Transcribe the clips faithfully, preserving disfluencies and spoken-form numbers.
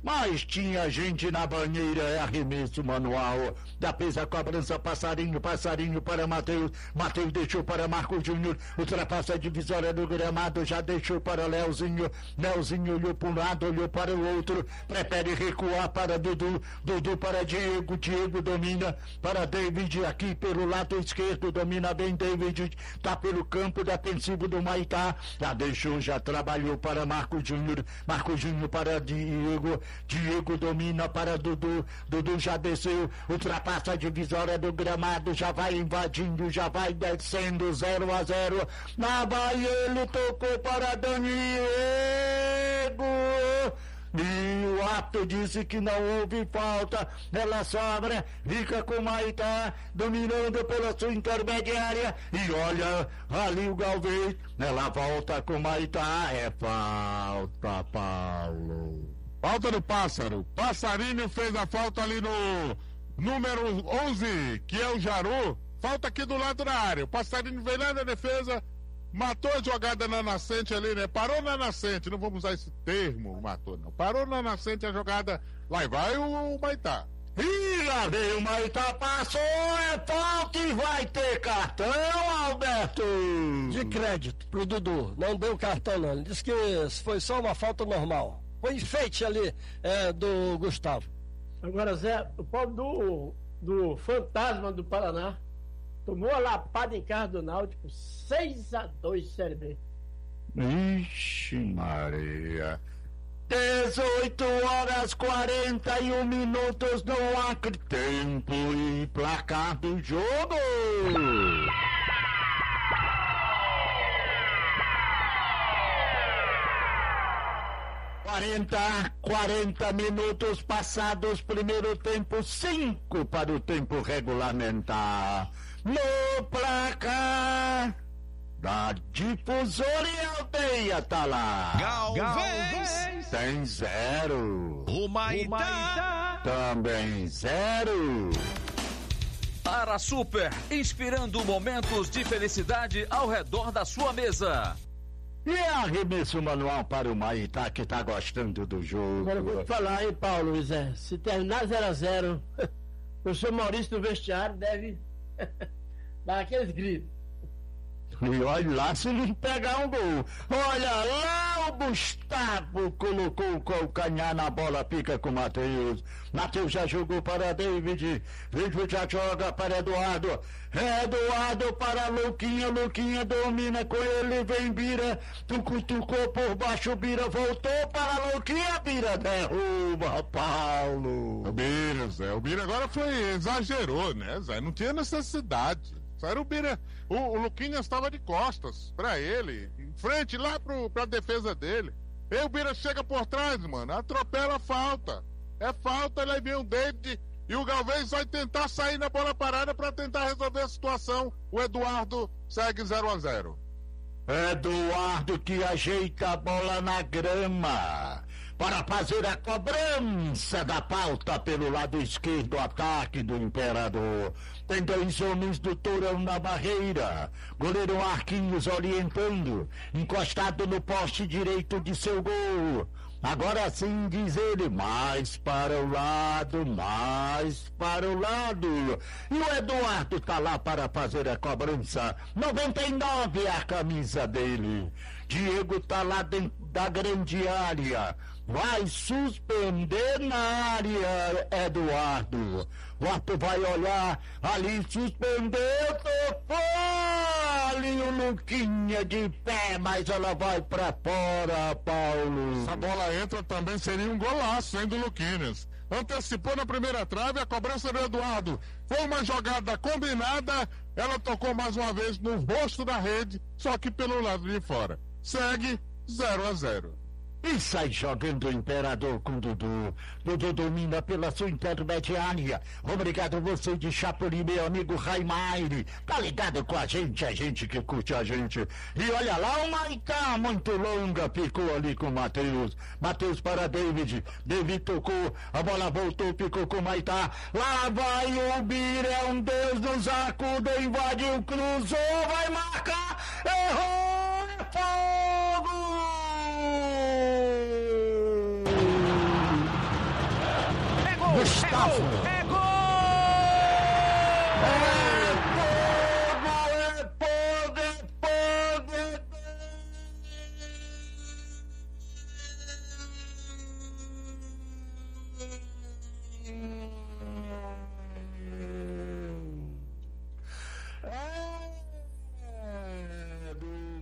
mas tinha gente na banheira, é arremesso manual. Da pesa a cobrança, passarinho, passarinho para Matheus, Matheus deixou para Marco Júnior, ultrapassa a divisória do gramado, já deixou para Leozinho, Leozinho olhou para um lado, olhou para o outro, prefere recuar para Dudu, Dudu para Diego, Diego domina para David aqui pelo lado esquerdo, domina bem David, tá pelo campo defensivo do Maitá, já deixou, já trabalhou para Marco Júnior, Marco Júnior para Diego, Diego domina para Dudu, Dudu já desceu, ultrapassa a divisória do gramado, já vai invadindo, já vai descendo, zero a zero, na Bahia ele tocou para Daniego, e o árbitro disse que não houve falta, ela sobra, fica com o Maitá, dominando pela sua intermediária, e olha, ali o Galvez, ela volta com o Maitá, é falta, Paulo. Falta do Pássaro, Passarinho fez a falta ali no número onze, que é o Jaru, falta aqui do lado da área, o Passarinho veio lá na defesa, matou a jogada na nascente ali, né? Parou na nascente, não vamos usar esse termo, matou não. Parou na nascente a jogada, lá e vai o, o Maitá. E lá veio o Maitá, passou, é falta e vai ter cartão, Alberto! De crédito pro Dudu, não deu cartão não, ele disse que foi só uma falta normal. Foi enfeite ali é, do Gustavo. Agora, Zé, o pobre do, do Fantasma do Paraná tomou a lapada em casa do Náutico, seis a dois, Série B. Ixi, Maria. dezoito horas quarenta e um minutos no Acre, tempo e placar do jogo. quarenta, quarenta minutos passados, primeiro tempo, cinco para o tempo regulamentar. No placar da Difusora e Aldeia tá lá. Galvez tem zero. O Maitá também zero. Para a Super, inspirando momentos de felicidade ao redor da sua mesa. E é arremesso manual para o Maitá, que tá gostando do jogo. Agora eu vou te falar, hein, Paulo, Zé, se terminar zero a zero, o professor Maurício no vestiário deve dar aqueles gritos. E olha lá se não pegar um gol. Olha lá, o Gustavo colocou o calcanhar na bola, fica com o Matheus. Matheus já jogou para David. David já joga para Eduardo. Eduardo para Luquinha. Luquinha domina com ele, vem Bira. Tucutucou por baixo, Bira voltou para Luquinha. Bira derruba, Paulo. O Bira, Zé. O Bira agora foi, exagerou, né, Zé? Não tinha necessidade. Era o Bira, o, o Luquinhas estava de costas pra ele, em frente lá pro, pra defesa dele. E o Bira chega por trás, mano, atropela a falta. É falta, ele vem o David e o Galvez vai tentar sair na bola parada pra tentar resolver a situação. O Eduardo segue zero a zero. Eduardo que ajeita a bola na grama para fazer a cobrança da falta pelo lado esquerdo, ataque do Imperador. Tem dois homens do Tourão na barreira. Goleiro Marquinhos orientando, encostado no poste direito de seu gol. Agora sim, diz ele, mais para o lado, mais para o lado. E o Eduardo tá lá para fazer a cobrança. noventa e nove é a camisa dele. Diego tá lá dentro da grande área. Vai suspender na área, Eduardo. O Arthur vai olhar, ali suspendeu, tocou ali o Luquinha de pé, mas ela vai pra fora, Paulo. Essa bola entra também, seria um golaço, hein, do Luquinhas. Antecipou na primeira trave, a cobrança do Eduardo. Foi uma jogada combinada, ela tocou mais uma vez no rosto da rede, só que pelo lado de fora. Segue zero a zero. E sai jogando o Imperador com Dudu. Dudu domina pela sua intermediária. Obrigado você de Chapuri, meu amigo Raimaire. Tá ligado com a gente, a gente que curte a gente. E olha lá, o Maitá, muito longa, ficou ali com o Matheus. Matheus para David. David tocou, a bola voltou, ficou com o Maitá. Lá vai o Bira, é um Deus nos acuda, invadiu, cruzou, vai marcar. Errou, é fogo! Gustavo. É gol! É fogo, é fogo, é fogo, é É do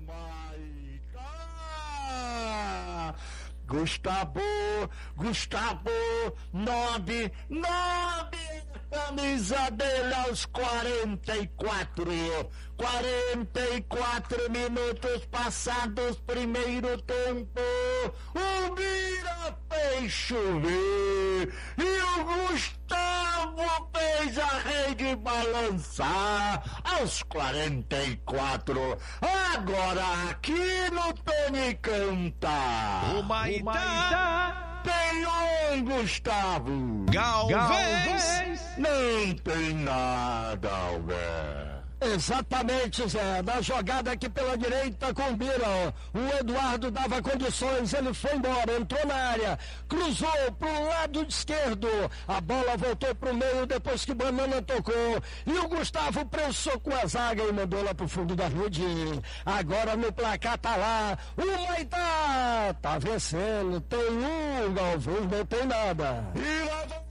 Maitá. Gustavo, Gustavo, nove, nove, camisa dele aos quarenta e quatro, quarenta e quatro minutos passados, primeiro tempo, o Bira fez chover, e o Gustavo fez a rede balançar aos quarenta e quatro, agora aqui no Tony Canta. O Maitá. Tem um, Gustavo. Galvez. Não tem nada, Alberto. Exatamente, Zé. Na jogada aqui pela direita com o Bira, o Eduardo dava condições, ele foi embora, entrou na área, cruzou pro lado esquerdo, a bola voltou pro meio depois que Banana tocou, e o Gustavo prensou com a zaga e mandou lá pro fundo da rede. Agora no placar tá lá, o Maitá tá vencendo, tem um, Galvez não tem nada. E lá vai...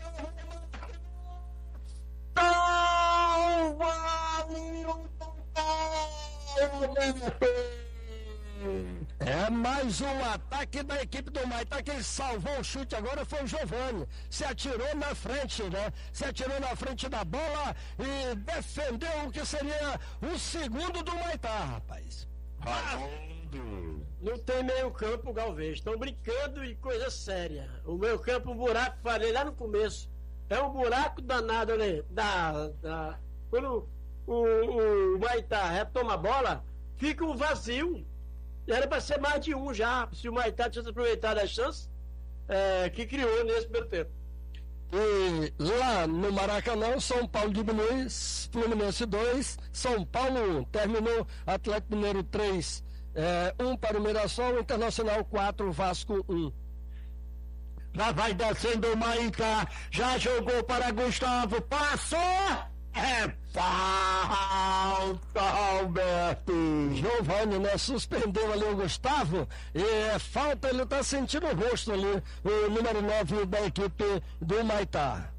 É mais um ataque da equipe do Maitá. Quem salvou o chute agora foi o Giovani. Se atirou na frente, né? Se atirou na frente da bola e defendeu o que seria o segundo do Maitá, rapaz. Raimundo. Não tem meio campo, Galvez. Estão brincando e coisa séria. O meio campo, um buraco, falei lá no começo. É um buraco danado ali. Da, da, quando o, o, o Maitá retoma a bola, fica um vazio. Era para ser mais de um já, se o Maitá tivesse aproveitado a chance é, que criou nesse primeiro tempo. E lá no Maracanã, São Paulo diminui, Fluminense dois, São Paulo um. Terminou Atlético Mineiro três, é, um para o Mirassol, Internacional quatro, Vasco um. Lá vai descendo o Maitá, já jogou para Gustavo, passou! É falta, Alberto! Giovani, né? Suspendeu ali o Gustavo e é falta, ele tá sentindo o rosto ali, o número nove da equipe do Maitá.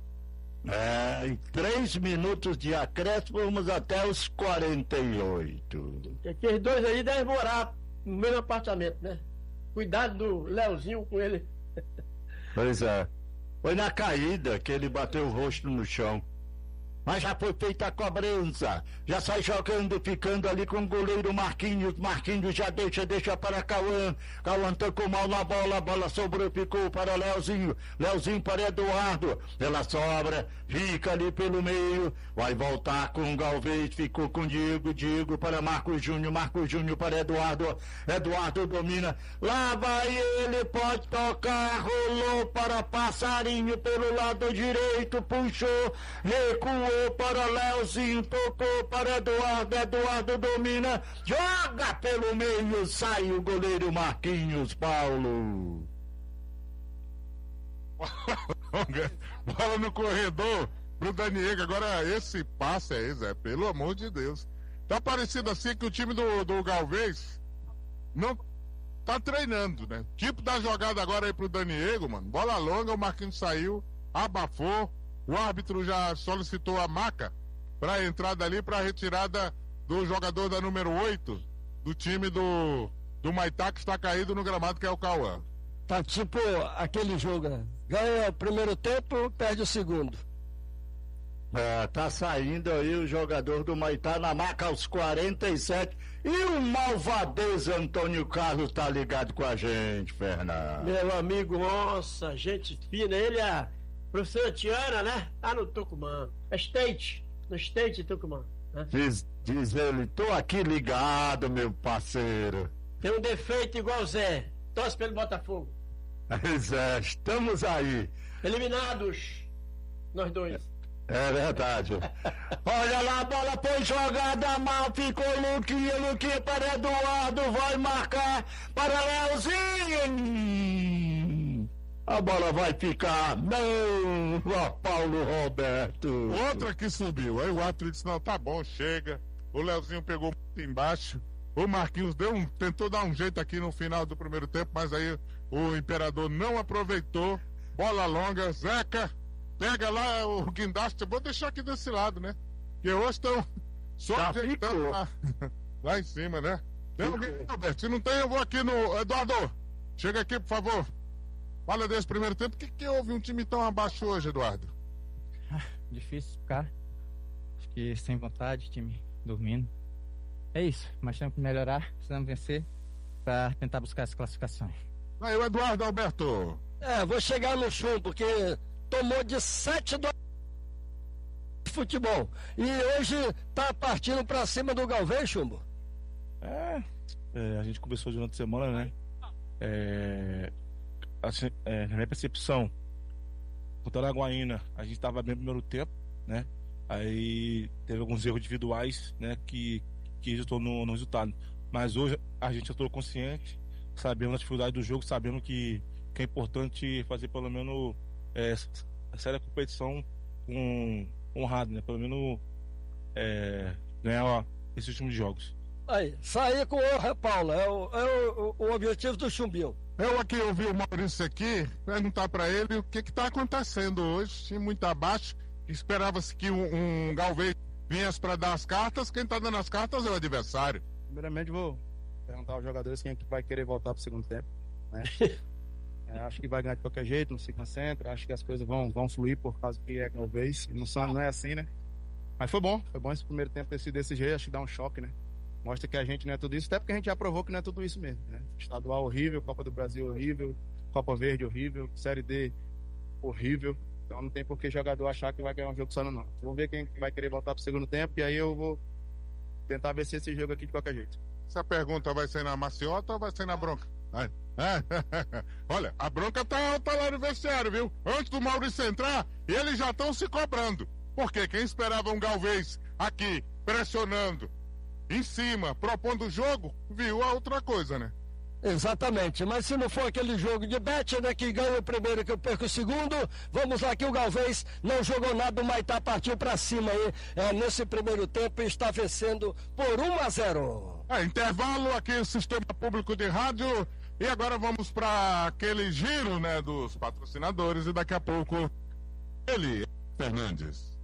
É, em três minutos de acréscimo, vamos até os quarenta e oito. Aqueles dois aí devem morar no mesmo apartamento, né? Cuidado do Leozinho com ele. Pois é. Foi na caída que ele bateu o rosto no chão. Mas já foi feita a cobrança. Já sai jogando, ficando ali com o goleiro Marquinhos. Marquinhos já deixa, deixa para Cauã. Cauã tocou mal na bola, a bola sobrou, ficou para Leozinho. Leozinho para Eduardo. Ela sobra, fica ali pelo meio. Vai voltar com o Galvez, ficou com Diego. Diego para Marcos Júnior. Marcos Júnior para Eduardo. Eduardo domina. Lá vai ele, pode tocar. Rolou para Passarinho pelo lado direito. Puxou, recuou para Leozinho, tocou para Eduardo, Eduardo domina, joga pelo meio, sai o goleiro Marquinhos, Paulo. Bola no corredor pro Daniego. Agora esse passe aí, Zé, pelo amor de Deus. Tá parecido assim que o time do, do Galvez não tá treinando, né? Tipo da jogada agora aí pro Daniego, mano. Bola longa, o Marquinhos saiu, abafou. O árbitro já solicitou a maca para a entrada ali, para a retirada do jogador da número oito do time do, do Maitá, que está caído no gramado, que é o Cauã. Tá tipo aquele jogo, né? Ganha o primeiro tempo, perde o segundo. É, tá saindo aí o jogador do Maitá na maca aos quarenta e sete. E o malvadez Antônio Carlos tá ligado com a gente, Fernando. Meu amigo, nossa, gente fina, ele é a professora Tiana, né? Tá no Tucumã. É State, no State de Tucumã. Né? Diz, diz ele, tô aqui ligado, meu parceiro. Tem um defeito igual o Zé. Torce pelo Botafogo. Pois é, estamos aí. Eliminados, nós dois. É verdade. Olha lá, a bola foi jogada mal, ficou Luquinha, Luquinha para Eduardo, vai marcar para Leozinho. A bola vai ficar. Não, ó, Paulo Roberto. Outra que subiu. Aí o árbitro disse: não, tá bom, chega. O Leozinho pegou muito embaixo. O Marquinhos deu um, tentou dar um jeito aqui no final do primeiro tempo, mas aí o Imperador não aproveitou. Bola longa, Zeca, pega lá o guindaste. Vou deixar aqui desse lado, né? Porque hoje estão só Tá ajeitando lá, lá em cima, né? Tem alguém, Roberto? Se não tem, eu vou aqui no... Eduardo, chega aqui, por favor. Fala desse primeiro tempo. O que, que houve um time tão abaixo hoje, Eduardo? Ah, difícil, cara. Acho que sem vontade, time dormindo. É isso, mas temos que melhorar, precisamos vencer para tentar buscar essa classificação. Aí, o Eduardo, Alberto. É, vou chegar no chumbo, porque tomou de sete do futebol. E hoje tá partindo para cima do Galvez, Chumbo. É, é, a gente começou durante a semana, né? É, assim, é, na minha percepção, contra a Araguaína, a gente estava bem no primeiro tempo, né? Aí teve alguns erros individuais, né? Que, que resultou no, no resultado. Mas hoje a gente já estou consciente, sabendo a dificuldade do jogo, sabendo que, que é importante fazer pelo menos é, a série da competição com honrado, né? Pelo menos é, ganhar ó, esses últimos jogos. Aí, sair com honra, Paulo, é o, é o, o objetivo do Chumbinho. Eu aqui ouvi o Maurício aqui, perguntar para ele o que está acontecendo hoje. Time muito abaixo, esperava-se que um, um Galvez viesse para dar as cartas, quem está dando as cartas é o adversário. Primeiramente vou perguntar aos jogadores quem é que vai querer voltar para o segundo tempo, né? É, acho que vai ganhar de qualquer jeito, não se concentra, acho que as coisas vão, vão fluir por causa que é Galvez, não, não é assim, né? Mas foi bom, foi bom esse primeiro tempo ter sido desse jeito, acho que dá um choque, né? Mostra que a gente não é tudo isso, até porque a gente já provou que não é tudo isso mesmo, né? Estadual horrível, Copa do Brasil horrível, Copa Verde horrível, Série D horrível. Então não tem por que jogador achar que vai ganhar um jogo só não. Vamos ver quem vai querer voltar pro segundo tempo e aí eu vou tentar vencer esse jogo aqui de qualquer jeito. Essa pergunta vai ser na maciota ou vai ser na bronca? Vai. É. Olha, a bronca tá, tá lá no vestiário, viu? Antes do Maurício entrar, eles já estão se cobrando. Porque quem esperava um Galvez aqui pressionando em cima, propondo o jogo, viu a outra coisa, né? Exatamente, mas se não for aquele jogo de bet, né, que ganha o primeiro que eu perco o segundo, vamos lá que o Galvez não jogou nada, o Maitá partiu pra cima aí, é, nesse primeiro tempo e está vencendo por um a zero. É, intervalo aqui no Sistema Público de Rádio e agora vamos para aquele giro, né, dos patrocinadores e daqui a pouco ele, Fernandes.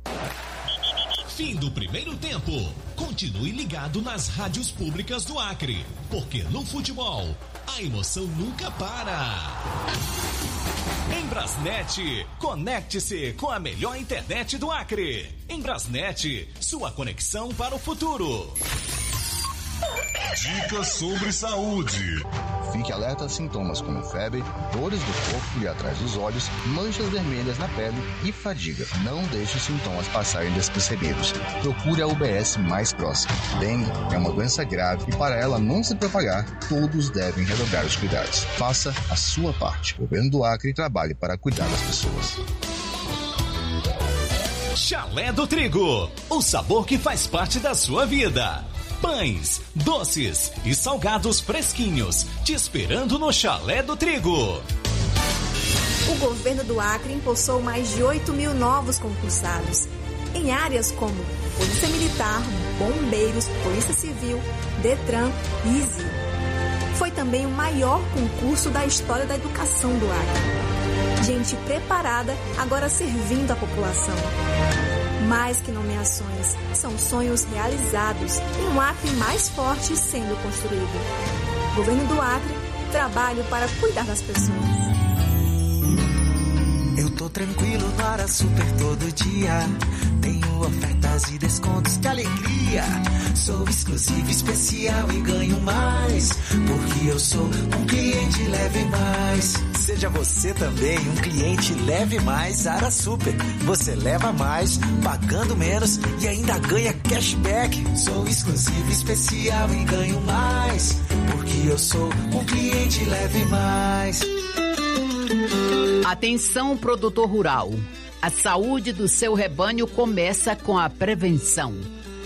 Fim do primeiro tempo. Continue ligado nas rádios públicas do Acre, porque no futebol a emoção nunca para. Em Brasnet, conecte-se com a melhor internet do Acre. Em Brasnet, sua conexão para o futuro. Dicas sobre saúde. Fique alerta a sintomas como febre, dores do corpo e atrás dos olhos, manchas vermelhas na pele e fadiga. Não deixe os sintomas passarem despercebidos. Procure a U B S mais próxima. Dengue é uma doença grave e para ela não se propagar, todos devem redobrar os cuidados. Faça a sua parte. O governo do Acre trabalhe para cuidar das pessoas. Chalé do Trigo, o sabor que faz parte da sua vida. Pães, doces e salgados fresquinhos, te esperando no Chalé do Trigo. O governo do Acre impulsou mais de oito mil novos concursados, em áreas como Polícia Militar, Bombeiros, Polícia Civil, Detran e ISI. Foi também o maior concurso da história da educação do Acre. Gente preparada, agora servindo a população. Mais que nomeações, são sonhos realizados e um Acre mais forte sendo construído. Governo do Acre, trabalho para cuidar das pessoas. Eu tô tranquilo para Super todo dia. Tenho ofertas e descontos, que alegria. Sou exclusivo, especial e ganho mais. Porque eu sou um cliente Leve Mais. Seja você também um cliente Leve Mais Ara Super. Você leva mais, pagando menos e ainda ganha cashback. Sou exclusivo, especial e ganho mais. Porque eu sou um cliente Leve Mais. Atenção, produtor rural. A saúde do seu rebanho começa com a prevenção.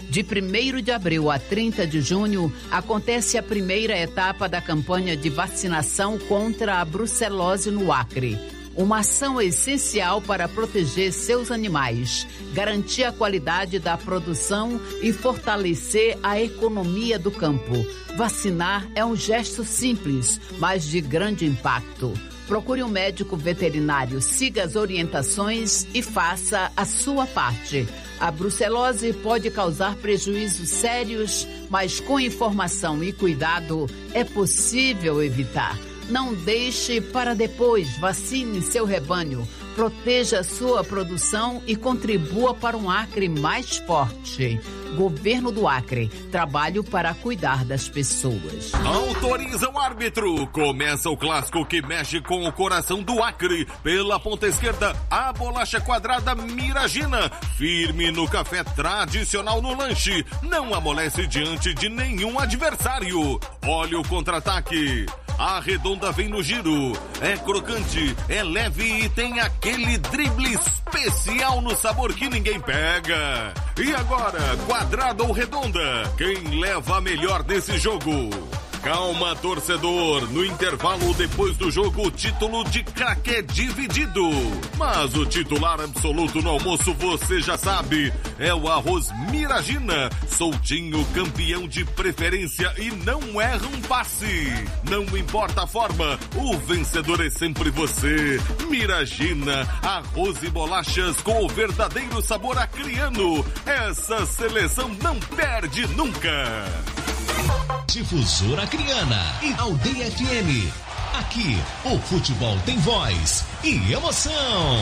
De primeiro de abril a trinta de junho, acontece a primeira etapa da campanha de vacinação contra a brucelose no Acre. Uma ação essencial para proteger seus animais, garantir a qualidade da produção e fortalecer a economia do campo. Vacinar é um gesto simples, mas de grande impacto. Procure um médico veterinário, siga as orientações e faça a sua parte. A brucelose pode causar prejuízos sérios, mas com informação e cuidado é possível evitar. Não deixe para depois, vacine seu rebanho, proteja sua produção e contribua para um Acre mais forte. Governo do Acre, trabalho para cuidar das pessoas. Autoriza o árbitro. Começa o clássico que mexe com o coração do Acre. Pela ponta esquerda, a bolacha quadrada Miragina. Firme no café tradicional no lanche. Não amolece diante de nenhum adversário. Olha o contra-ataque. A redonda vem no giro. É crocante, é leve e tem aquele drible especial no sabor que ninguém pega. E agora, quadrada ou redonda? Quem leva a melhor nesse jogo? Calma, torcedor. No intervalo depois do jogo, o título de craque é dividido. Mas o titular absoluto no almoço, você já sabe, é o arroz Miragina. Soltinho, campeão de preferência e não erra um passe. Não importa a forma, o vencedor é sempre você. Miragina, arroz e bolachas com o verdadeiro sabor acriano. Essa seleção não perde nunca. Difusora Acreana e Aldeia F M. Aqui, o futebol tem voz e emoção.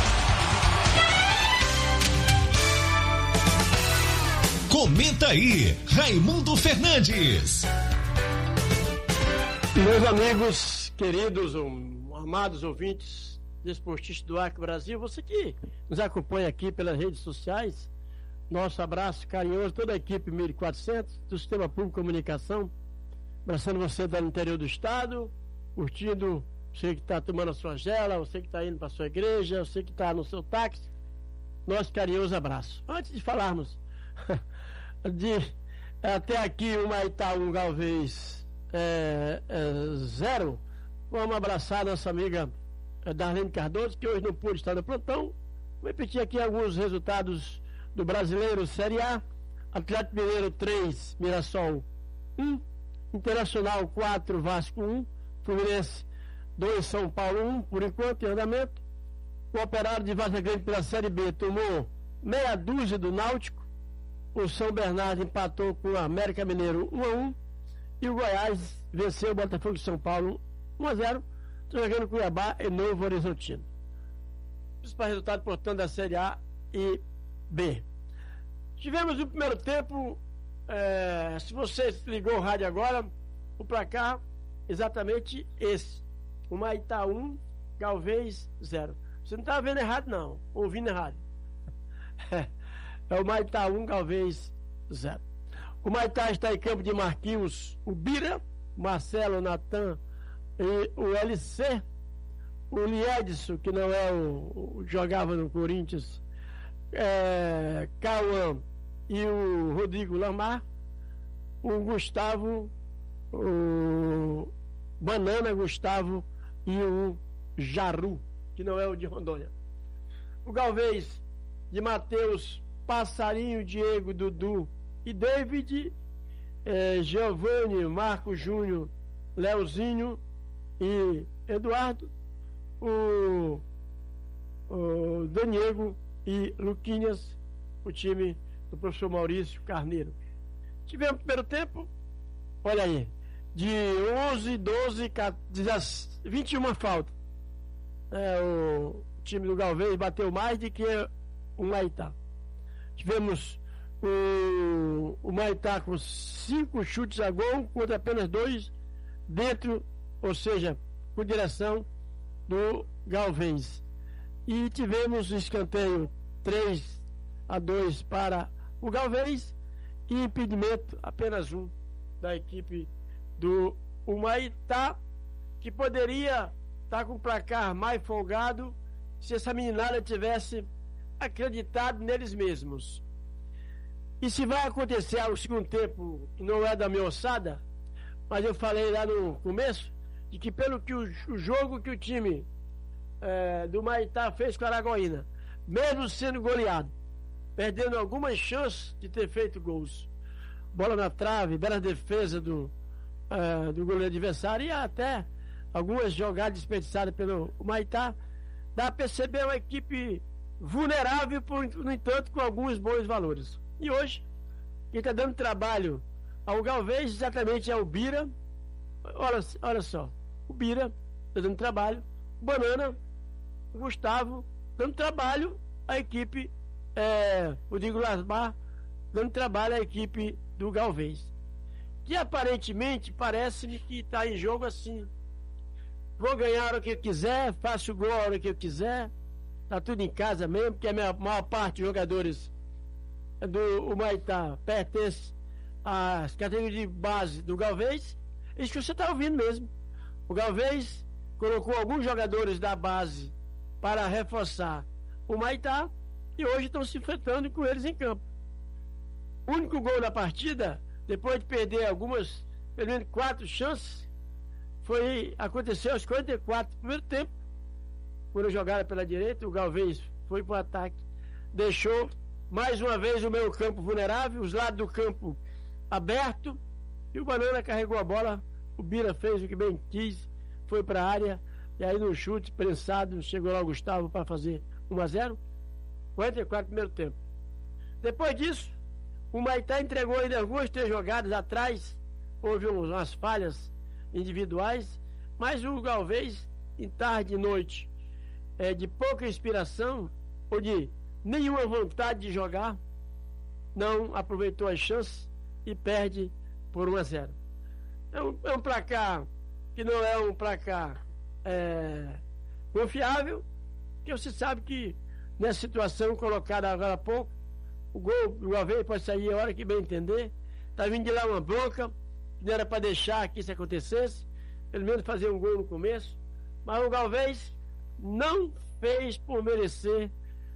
Comenta aí, Raimundo Fernandes. Meus amigos, queridos, um, amados ouvintes desportistas do Acre Brasil, você que nos acompanha aqui pelas redes sociais, nosso abraço carinhoso, toda a equipe mil e quatrocentos do Sistema Público de Comunicação, abraçando você do interior do estado, curtindo, você que está tomando a sua gela, você que está indo para a sua igreja, você que está no seu táxi, nosso carinhoso abraço. Antes de falarmos de até aqui o Maitá um Galvez é, é, zero, vamos abraçar a nossa amiga Darlene Cardoso, que hoje não pôde estar no plantão. Vou repetir aqui alguns resultados do Brasileiro Série A. Atlético Mineiro três, Mirassol um, Internacional quatro, Vasco um, Fluminense dois, São Paulo um, por enquanto em andamento. O Operário de Vargas Grande pela Série B tomou meia dúzia do Náutico. O São Bernardo empatou com o América Mineiro um a um e o Goiás venceu o Botafogo de São Paulo um a zero, jogando Cuiabá e Novo Horizontino. Principal resultado, portanto, da Série A e B. Tivemos no primeiro tempo, é, se você ligou o rádio agora, o placar exatamente esse: o Maitá um, Galvez zero. Você não está vendo errado, não, ouvindo errado. É, é o Maitá um, Galvez zero. O Maitá está em campo de Marquinhos, o Bira, Marcelo, Natan e o L C. O Liedson, que não é o, o jogava no Corinthians, é, Cauã e o Rodrigo Lamar, o Gustavo, o Banana Gustavo e o Jaru, que não é o de Rondônia. O Galvez de Matheus, Passarinho, Diego, Dudu e David, é, Giovanni, Marco Júnior, Leozinho e Eduardo, o, o Daniego e Luquinhas, o time do professor Maurício Carneiro. Tivemos primeiro tempo, olha aí, de onze, doze, vinte e uma faltas. É, o time do Galvez bateu mais do que o Maitá. Tivemos o, o Maitá com cinco chutes a gol contra apenas dois dentro, ou seja, com direção do Galvez. E tivemos escanteio três a dois para o Galvez e impedimento apenas um da equipe do Humaitá, que poderia estar com o placar mais folgado se essa meninada tivesse acreditado neles mesmos. E se vai acontecer o segundo tempo, não é da minha ossada, mas eu falei lá no começo, de que pelo que o, o jogo que o time é, do Maitá fez com a Araguaína, mesmo sendo goleado, perdendo algumas chances de ter feito gols, bola na trave, bela defesa do, uh, do goleiro adversário e até algumas jogadas desperdiçadas pelo Maitá, dá a perceber uma equipe vulnerável, por, no entanto, com alguns bons valores. E hoje, quem está dando trabalho ao Galvez exatamente é o Bira. Olha, olha só, o Bira está dando trabalho, o Banana, o Gustavo, dando trabalho à equipe, é, o Diego Lasmar, dando trabalho à equipe do Galvez. Que aparentemente parece-me que está em jogo assim. Vou ganhar a hora que eu quiser, faço o gol a hora que eu quiser, tá tudo em casa mesmo, porque a minha, maior parte dos jogadores do Maitá pertence às categorias de base do Galvez. Isso que você está ouvindo mesmo. O Galvez colocou alguns jogadores da base para reforçar o Maitá e hoje estão se enfrentando com eles em campo. O único gol da partida, depois de perder algumas, pelo menos quatro chances, foi, aconteceu aos quarenta e quatro do primeiro tempo, quando jogaram pela direita, o Galvez foi para o ataque, deixou mais uma vez o meio campo vulnerável, os lados do campo aberto, e o Banana carregou a bola, o Bira fez o que bem quis, foi para a área, e aí no chute prensado, chegou lá o Gustavo para fazer um a zero, quarenta e quatro do primeiro tempo. Depois disso, o Maitá entregou ainda algumas três jogadas atrás, houve umas falhas individuais, mas o Galvez, em tarde e noite, é, de pouca inspiração, ou de nenhuma vontade de jogar, não aproveitou as chances e perde por um a zero. É um, é um placar que não é um placar é, confiável, que você sabe que nessa situação colocada agora há pouco, o gol do Galvez pode sair a hora que bem entender. Tá vindo de lá uma bronca, que não era para deixar que isso acontecesse, pelo menos fazer um gol no começo, mas o Galvez não fez por merecer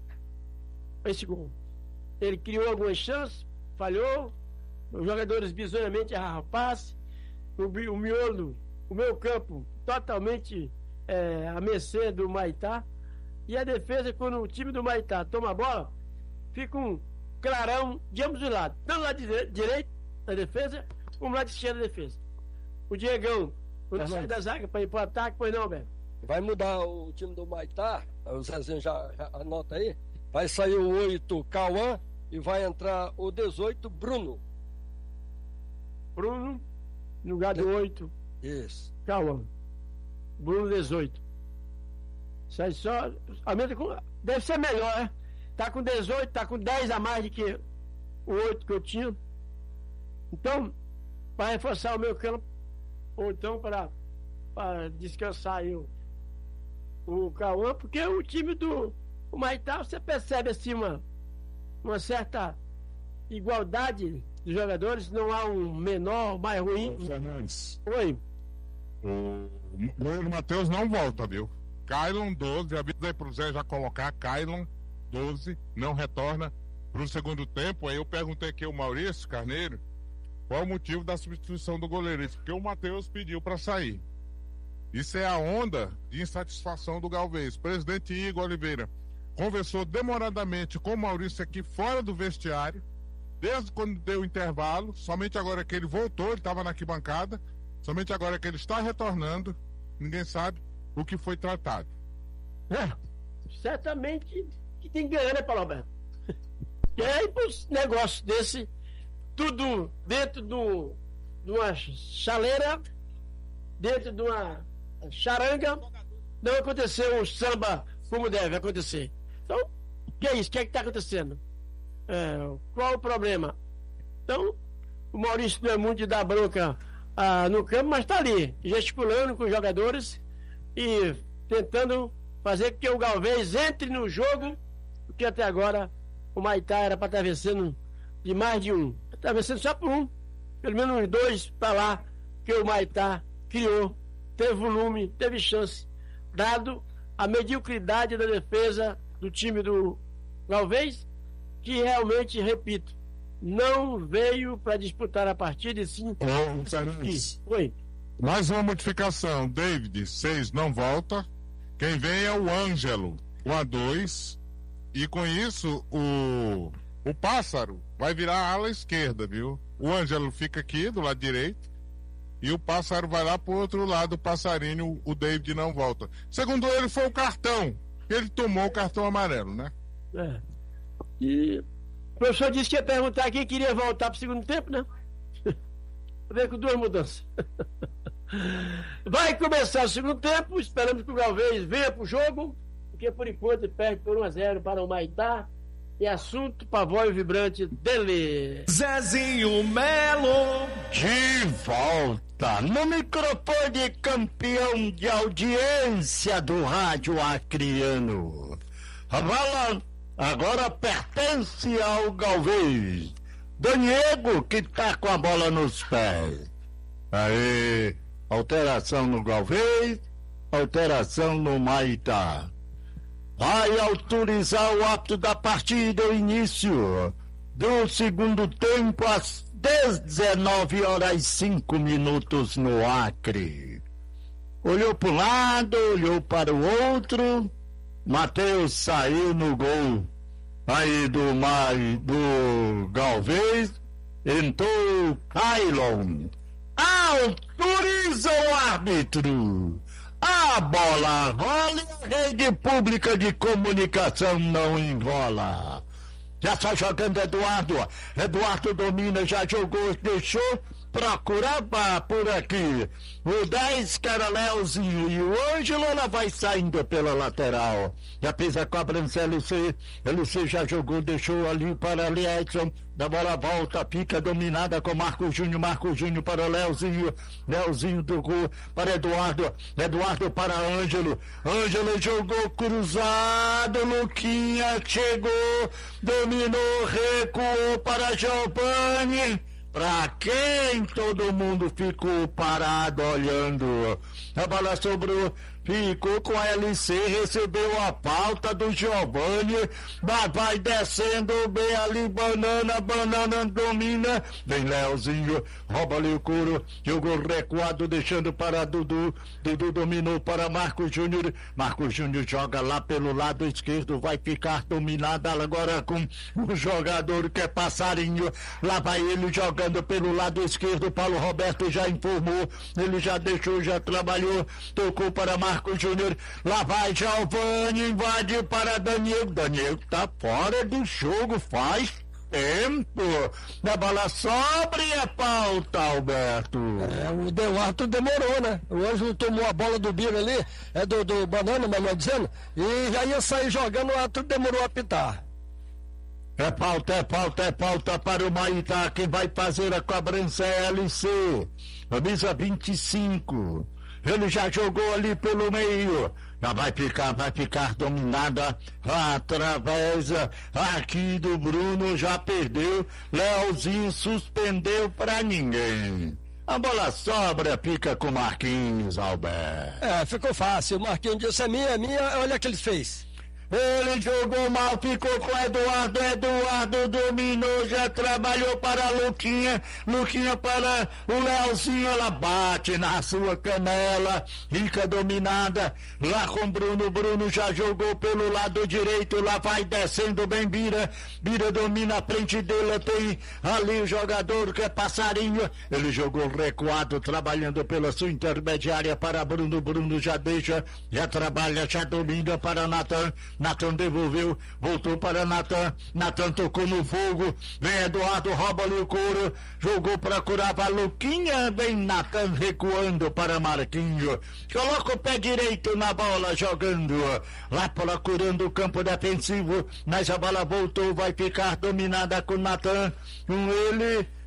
esse gol. Ele criou algumas chances, falhou, os jogadores bizonhamente erraram passe, o, o miolo, o meio campo totalmente é, a mercê do Maitá, e a defesa, quando o time do Maitá toma a bola, fica um clarão de ambos os lados, tanto lá de direito da defesa, como lá de esquerda da defesa. O Diegão, quando sai da zaga para ir para o ataque, pois não, Beto? Vai mudar o time do Maitá, o Zezinho já, já anota aí, vai sair o oito Cauã e vai entrar o dezoito Bruno. Bruno, no lugar do oito. Isso. Cauã. Bruno dezoito. Sai só. Aumenta com, deve ser melhor, né? Tá com dezoito, tá com dez a mais do que o oito que eu tinha. Então, para reforçar o meu campo, ou então para, para descansar aí o, o Cauã, porque o time do o Maitá, você percebe assim uma, uma certa igualdade de jogadores, não há um menor, mais ruim. Ô, Fernandes. Oi. O goleiro Matheus não volta, viu? Kailon doze, avisa aí pro Zé já colocar, Kailon doze, não retorna pro segundo tempo. Aí eu perguntei aqui ao Maurício Carneiro qual o motivo da substituição do goleiro, porque o Matheus pediu para sair. Isso é a onda de insatisfação do Galvez. O presidente Igor Oliveira conversou demoradamente com o Maurício aqui fora do vestiário, desde quando deu o intervalo, somente agora que ele voltou, ele estava na arquibancada, somente agora que ele está retornando, ninguém sabe o que foi tratado. É, certamente que tem que ganhar, né, Paulo Alberto? E aí, os negócios desse, tudo dentro do, de uma chaleira, dentro de uma charanga, não aconteceu um samba como deve acontecer. Então, o que é isso? O que é que está acontecendo? É, qual o problema? Então, o Maurício não é muito de dar bronca ah, no campo, mas está ali, gesticulando com os jogadores e tentando fazer com que o Galvez entre no jogo, porque até agora o Maitá era para estar vencendo de mais de um. Está vencendo só por um, pelo menos uns dois para lá, que o Maitá criou, teve volume, teve chance, dado a mediocridade da defesa do time do Galvez, que realmente, repito, não veio para disputar a partida e sim. Ô, Fernandes. Oi. Mais uma modificação. David, seis não volta. Quem vem é o Ângelo, o A dois. E com isso, o, o Pássaro vai virar a ala esquerda, viu? O Ângelo fica aqui do lado direito. E o Pássaro vai lá pro outro lado, o Passarinho, o David não volta. Segundo ele, foi o cartão. Ele tomou o cartão amarelo, né? É. E o professor disse que ia perguntar quem queria voltar pro segundo tempo, né? Vem com duas mudanças. Vai começar o segundo tempo, esperamos que o Galvez venha pro jogo, porque por enquanto ele perde por um a zero para o Maitá. E assunto pra voz vibrante dele. Zezinho Melo. De volta no microfone, campeão de audiência do rádio acriano. A bola agora pertence ao Galvez. Daniego que tá com a bola nos pés. Aí, alteração no Galvez, alteração no Maitá. Vai autorizar o ato da partida, o início do segundo tempo às dezenove horas e cinco minutos no Acre. Olhou para um lado, olhou para o outro, Matheus saiu no gol. Aí do, Mai, do Galvez, entrou Kailon. Autoriza o árbitro. A bola rola e a rede pública de comunicação não enrola. Já está jogando Eduardo. Eduardo domina, já jogou, deixou, procurava por aqui. O dez, que era Leozinho, e o Ângelo, ela vai saindo pela lateral. Já fez a cobrança L C. L C já jogou, deixou ali para Liedson. Da bola volta, fica dominada com Marco Júnior. Marco Júnior para Leozinho. Leozinho do gol para Eduardo. Eduardo para Ângelo. Ângelo jogou cruzado. Luquinha chegou, dominou, recuou para Giovanni. Pra quem todo mundo ficou parado olhando. A bola sobrou, ficou com a L C, recebeu a pauta do Giovanni, vai, vai descendo bem ali, banana, banana domina, vem Leozinho, rouba ali o couro, jogou recuado, deixando para Dudu, Dudu dominou para Marco Júnior, Marco Júnior joga lá pelo lado esquerdo, vai ficar dominada agora com o jogador que é Passarinho, lá vai ele jogando pelo lado esquerdo, Paulo Roberto já informou, ele já deixou, já trabalhou, tocou para Marco Júnior, lá vai Giovanni, invade para Daniel, Daniel tá fora do jogo, faz tempo, a bola sobre a pauta, Alberto. É, o Eduardo demorou, né? O Ângelo tomou a bola do Biro ali, é do, do Banana, melhor dizendo, e já ia sair jogando, o Arthur demorou a pitar. É pauta, é pauta, é pauta para o Maitá. Quem vai fazer a cobrança é L C. Camisa vinte e cinco. Ele já jogou ali pelo meio. Já vai ficar, vai ficar dominada através aqui do Bruno. Já perdeu. Leozinho suspendeu para ninguém. A bola sobra, fica com Marquinhos, Alberto. É, ficou fácil. O Marquinhos disse: é minha, é minha. Olha o que ele fez. Ele jogou mal, ficou com Eduardo, Eduardo dominou, já trabalhou para a Luquinha, Luquinha para o Leozinho, ela bate na sua canela, fica dominada, lá com Bruno, Bruno já jogou pelo lado direito, lá vai descendo bem Bira, Bira domina a frente dele, tem ali o jogador que é Passarinho, ele jogou recuado, trabalhando pela sua intermediária para Bruno, Bruno já deixa, já trabalha, já domina para Natan, Natan devolveu, voltou para Natan, Natan tocou no fogo, vem Eduardo, rouba ali o couro, jogou para Curava, Luquinha, vem Natan recuando para Marquinho, coloca o pé direito na bola, jogando, lá procurando o campo defensivo, mas a bola voltou, vai ficar dominada com Natan, com ele,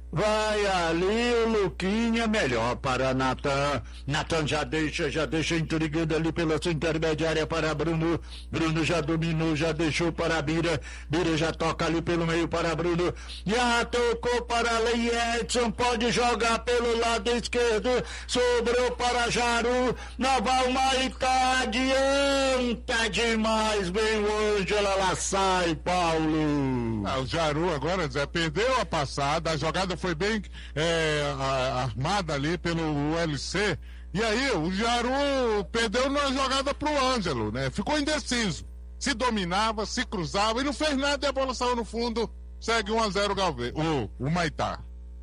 Vai ali o Luquinha, melhor para Natan. Natan já deixa, já deixa intrigando ali pela sua intermediária para Bruno. Bruno já dominou, já deixou para Bira. Bira já toca ali pelo meio para Bruno. Já tocou para Lei Edson, pode jogar pelo lado esquerdo. Sobrou para Jaru. Naval Maitá, adianta demais. Vem o Ângela, lá sai, Paulo. Ah, o Jaru agora, Zé, perdeu a passada, a jogada foi bem é, a, armada ali pelo U L C, e aí o Jaru perdeu na jogada pro Ângelo, né? Ficou indeciso, se dominava, se cruzava e não fez nada e a bola saiu no fundo, segue um a zero o Galvez, o, o Maitá.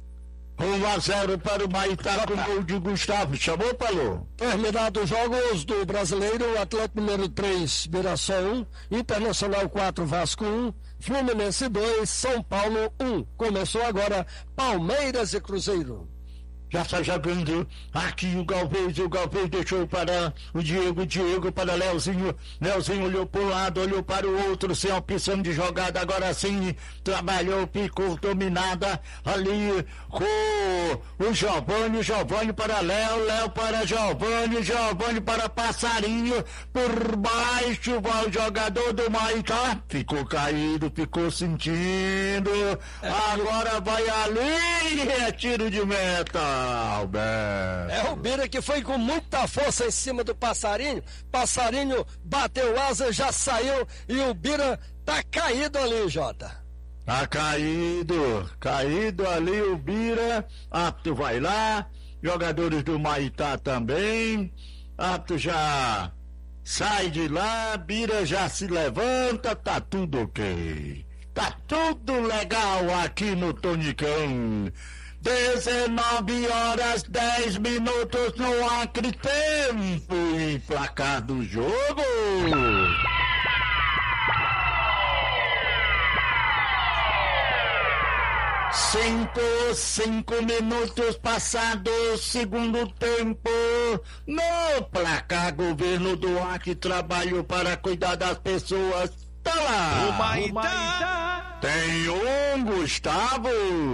um a zero para o Maitá com gol de Gustavo. Chamou, Paulo? Terminados os jogos do Brasileiro, Atlético Mineiro três, Mirassol um, Internacional quatro, Vasco um, Fluminense dois, São Paulo um. Começou agora Palmeiras e Cruzeiro. Já está jogando aqui o Galvez, o Galvez deixou para o Diego, Diego para Leozinho, Leozinho olhou para um lado, olhou para o outro, sem opção de jogada, agora sim, trabalhou, picou, dominada, ali com o Giovani, Giovani para Léo, Léo para Giovani, Giovani para Passarinho, por baixo vai o jogador do Maitá, ficou caído, ficou sentindo, agora vai ali, é tiro de meta. Alberto. É o Bira que foi com muita força em cima do Passarinho. Passarinho bateu asa, já saiu e o Bira tá caído ali, Jota. Tá caído, caído ali o Bira. Apto vai lá. Jogadores do Maitá também. Apto já sai de lá. Bira já se levanta. Tá tudo ok. Tá tudo legal aqui no Tonicão. dezenove horas, dez minutos no Acre, tempo e placar do jogo. Cinco, cinco minutos passados, segundo tempo. No placar, governo do Acre, trabalho para cuidar das pessoas. Tá lá. O Maitá. Tem um, Gustavo.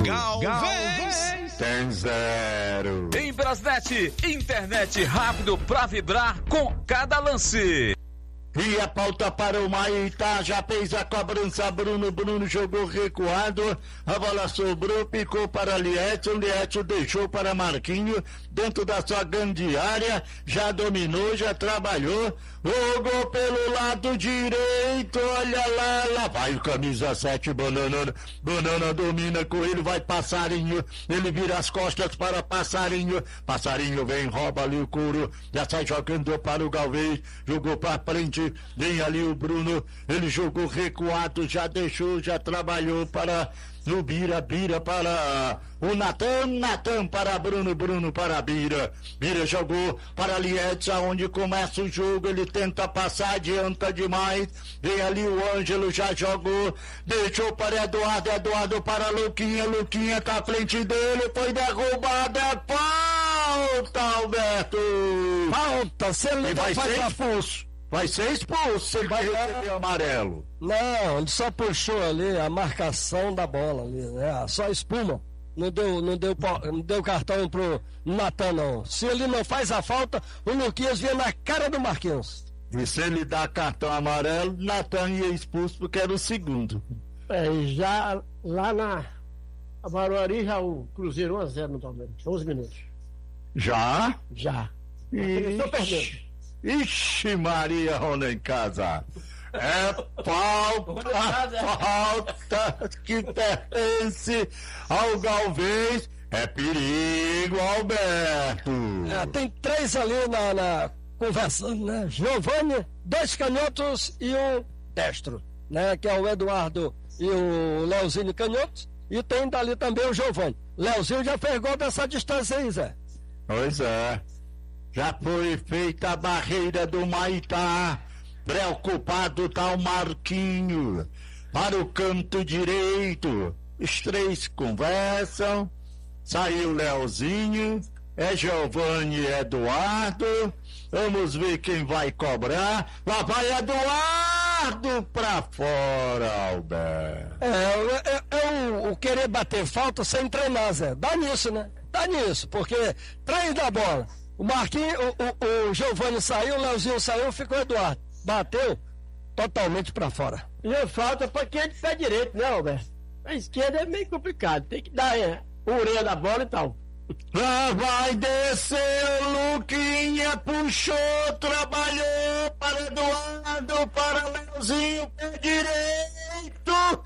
Galvez. Tem zero. Em Brasnet, internet rápido pra vibrar com cada lance. E a pauta para o Maitá, já fez a cobrança, Bruno, Bruno jogou recuado, a bola sobrou, picou para Lietson, Lietson deixou para Marquinho, dentro da sua grande área, já dominou, já trabalhou, jogou pelo lado direito, olha lá, lá vai o camisa sete, Banana, Banana domina com ele, vai Passarinho, ele vira as costas para Passarinho, Passarinho vem, rouba ali o couro, já sai jogando para o Galvez, jogou para frente, vem ali o Bruno, ele jogou recuado, já deixou, já trabalhou para o Bira, Bira para o Natan, Natan para Bruno, Bruno para Bira, Bira jogou para Lietza, onde começa o jogo, ele tenta passar, adianta demais, vem ali o Ângelo, já jogou, deixou para Eduardo, Eduardo para Luquinha, Luquinha tá à frente dele, foi derrubado, é falta, Alberto! Falta, se ele vai faz ser a expulso. Vai ser expulso se ele vai receber amarelo. Não, ele só puxou ali a marcação da bola ali, né? Só espuma. Não deu, não deu, não deu cartão pro Natan, não. Se ele não faz a falta, o Luquinhas vinha na cara do Marquinhos. E se ele dá cartão amarelo, Natan ia expulso porque era o segundo. É, já lá na Barueri, já o Cruzeiro um a zero no Palmeiras. onze minutos. Já? Já. Estou perdendo. Ixi, Maria Rona em casa. É falta, falta que pertence ao Galvez. É perigo, Alberto. É, tem três ali na, na conversando, né? Giovani, dois canhotos e um destro, né? Que é o Eduardo e o Leozinho canhotos. E tem dali também o Giovani. Leozinho já fez gol dessa distância aí, Zé. Pois é. Já foi feita a barreira do Maitá. Preocupado tá o Marquinho. Para o canto direito. Os três conversam. Saiu Leozinho. É Giovani e Eduardo. Vamos ver quem vai cobrar. Lá vai Eduardo! Eduardo pra fora, Alberto. É, é, é o, o querer bater falta sem treinar, Zé. Dá nisso, né? Dá nisso, porque três da bola. O Marquinhos, o, o, o Giovanni saiu, o Leozinho saiu, ficou o Eduardo. Bateu totalmente pra fora. E a falta pra quem é de pé direito, né, Alberto? A esquerda é meio complicado, tem que dar é, orelha da bola e tal. Lá vai descer o Luquinha, puxou, trabalhou para Eduardo, para Leozinho, pé direito,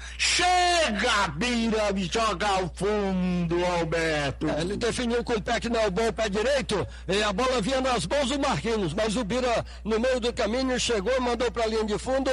chega, Bira, joga ao fundo, Alberto. É, ele definiu com o pé que não é o bom pé direito, e a bola vinha nas mãos do Marquinhos, mas o Bira no meio do caminho chegou, mandou para a linha de fundo,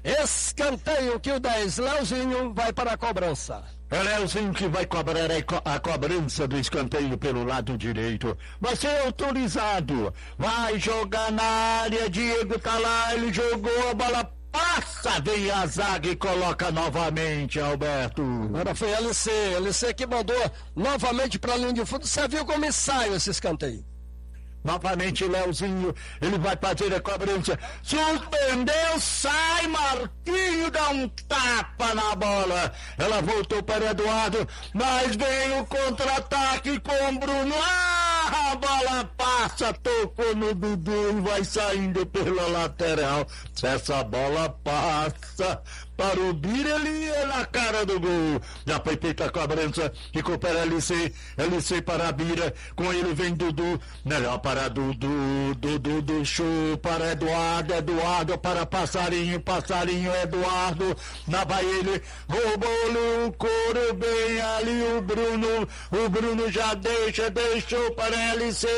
escanteio que o dez, Leozinho, vai para a cobrança. É Leozinho que vai cobrar a cobrança do escanteio pelo lado direito. Vai ser autorizado. Vai jogar na área. Diego tá lá, ele jogou, a bola passa, vem a zaga e coloca novamente, Alberto. Agora foi L C, L C que mandou novamente para a linha de fundo. Você viu como sai esse escanteio? Novamente Leozinho, ele vai fazer a cobrança, suspendeu, sai, Marquinho dá um tapa na bola, ela voltou para Eduardo, mas vem o contra-ataque com o Bruno, ah, a bola passa, tocou no Dudu e vai saindo pela lateral, se essa bola passa para o Bira, ele é na cara do gol. Já foi feita a cobrança, ficou para L C, L C para a Bira, com ele vem Dudu, melhor para Dudu, Dudu deixou para Eduardo, Eduardo para Passarinho, Passarinho, Eduardo, na vai ele, roubou-lhe o couro, bem ali o Bruno, o Bruno já deixa, deixou para L C,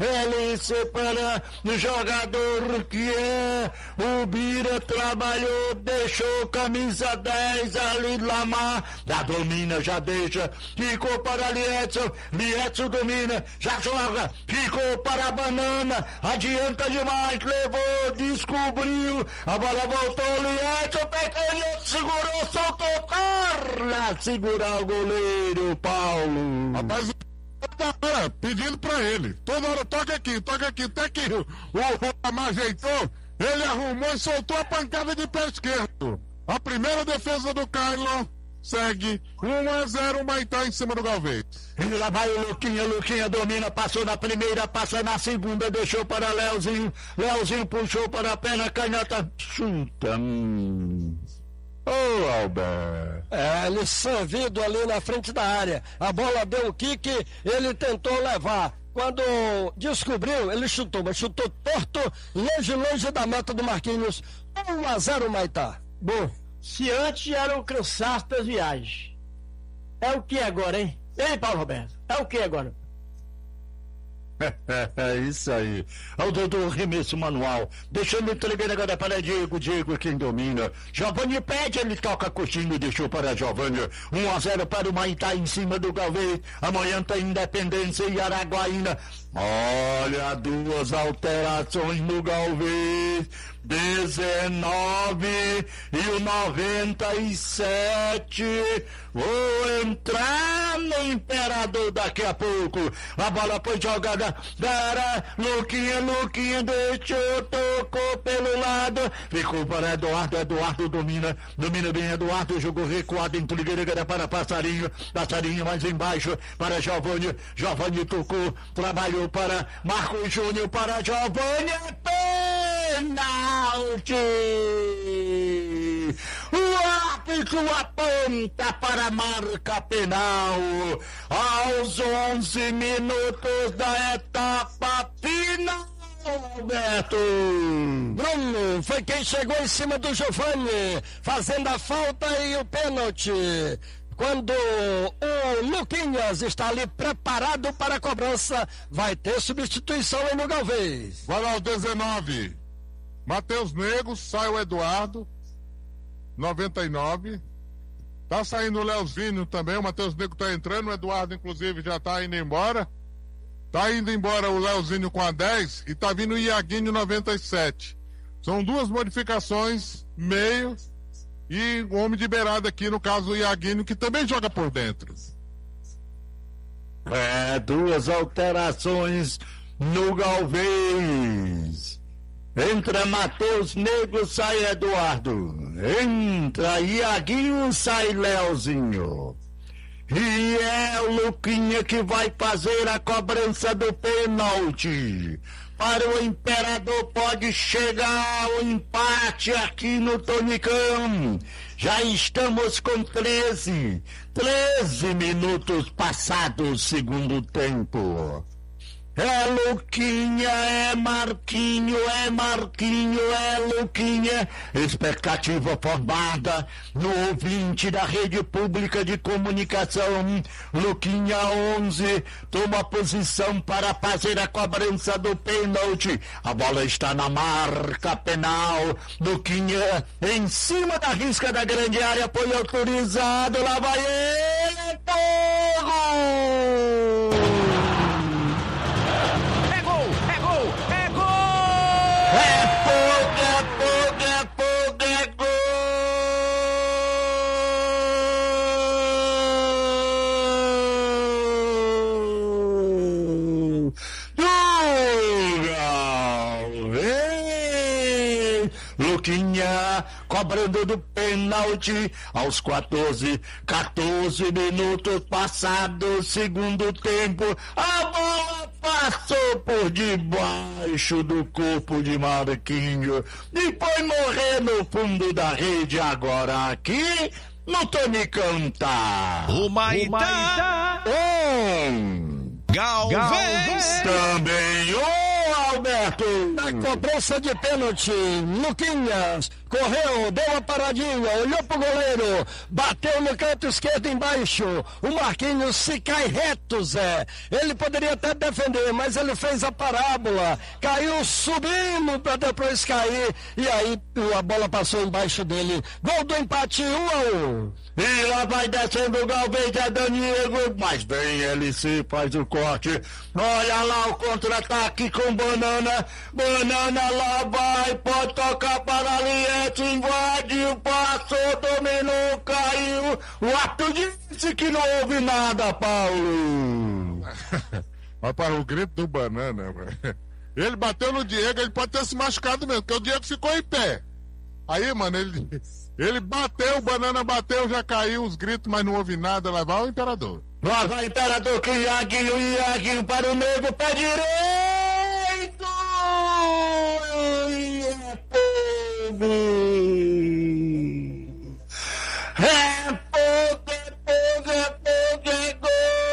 L C para o jogador que é o Bira, trabalhou, deixou o camisa dez ali, Lamar, já domina, já deixa, ficou para Lietson, Lietson domina, já joga, ficou para a Banana, adianta demais, levou, descobriu, a bola voltou, Lietson, pegou, segurou, soltou, corre, segurar o goleiro, Paulo. Rapaz, toda hora pedindo pra ele, toda hora, toca aqui, toca aqui, até que o Lamar ajeitou, ele arrumou e soltou a pancada de pé esquerdo. A primeira defesa do Carlos segue um a zero, Maitá em cima do Galvez. E lá vai o Luquinha, Luquinha domina, passou na primeira, passa na segunda, deixou para Leozinho, Leozinho puxou para a perna, canhota, chuta. Hum. Ô, oh, Alberto. É, ele servido ali na frente da área, a bola deu o kick, ele tentou levar. Quando descobriu, ele chutou, mas chutou torto, longe, longe da meta do Marquinhos. um a zero, Maitá. Bom, se antes era o cansaço das viagens, é o que agora, hein? Ei, Paulo Roberto, é o que agora? É isso aí. Ao doutor remesso manual. Deixando entregar agora para Diego. Diego quem domina. Giovanni pede, ele toca coxinho, deixou para Giovanni. um a zero para o Maitá em cima do Galvez. Amanhã tem Independência e Araguaína. Olha, duas alterações no Galvez. dezenove e o noventa e sete. Vou entrar no Imperador daqui a pouco. A bola foi jogada. Dara, Luquinha, Luquinha deixou, tocou pelo lado. Ficou para Eduardo. Eduardo domina. Domina bem Eduardo. Jogou recuado em Trigueira para Passarinho. Passarinho mais embaixo para Giovanni. Giovanni tocou. Trabalhou para Marcos Júnior. Para Giovanni. Pênalti! O árbitro aponta para a marca penal aos onze minutos da etapa final. Alberto Bruno foi quem chegou em cima do Giovanni, fazendo a falta e o pênalti. Quando o Luquinhas está ali preparado para a cobrança, vai ter substituição aí no Galvez. Vai lá o dezenove. Matheus Negro, sai o Eduardo, noventa e nove. Tá saindo o Leozinho também, o Matheus Negro tá entrando, o Eduardo inclusive já tá indo embora. Tá indo embora o Leozinho com a dez e tá vindo o Iaguinho noventa e sete. São duas modificações, meio e o homem de beirada aqui, no caso o Iaguinho, que também joga por dentro. É, duas alterações no Galvez. Entra Matheus Negro, sai Eduardo. Entra Iaguinho, sai Leozinho. E é o Luquinha que vai fazer a cobrança do pênalti. Para o Imperador pode chegar o empate aqui no Tonicão. Já estamos com treze, treze minutos passados o segundo tempo. É Luquinha, é Marquinho, é Marquinho, é Luquinha. Expectativa formada no ouvinte da rede pública de comunicação. Luquinha onze, toma posição para fazer a cobrança do pênalti. A bola está na marca penal. Luquinha em cima da risca da grande área, foi autorizado. Lá vai ele, fogo! Luquinha cobrando do pênalti aos quatorze, quatorze minutos passados, segundo tempo, a bola passou por debaixo do corpo de Marquinho e foi morrer no fundo da rede. Agora aqui no Tonicão tá o Maitá, um Galvez, também o Alberto. Na cobrança de pênalti, Luquinhas correu, deu uma paradinha, olhou pro goleiro, bateu no canto esquerdo embaixo. O Marquinhos se cai reto, Zé. Ele poderia até defender, mas ele fez a parábola, caiu subindo para depois cair, e aí a bola passou embaixo dele. Gol do empate, um a um. E lá vai descendo o Galvez, é Daniego, mas bem ele se faz o corte. Olha lá o contra-ataque com Banana. Banana lá vai, pode tocar para Aliette, invadiu, passou, dominou, caiu. O ato disse que não houve nada, Paulo. Mas para o grito do Banana, ele bateu no Diego, ele pode ter se machucado mesmo, porque o Diego ficou em pé. Aí, mano, ele, ele bateu, o Banana bateu, já caiu os gritos, mas não houve nada. Lá vai o Imperador. Lá vai o Imperador com Iaguinho, Iaguinho para o Negro, pé direito! E é fogo! É fogo, é fogo, é fogo, é gol!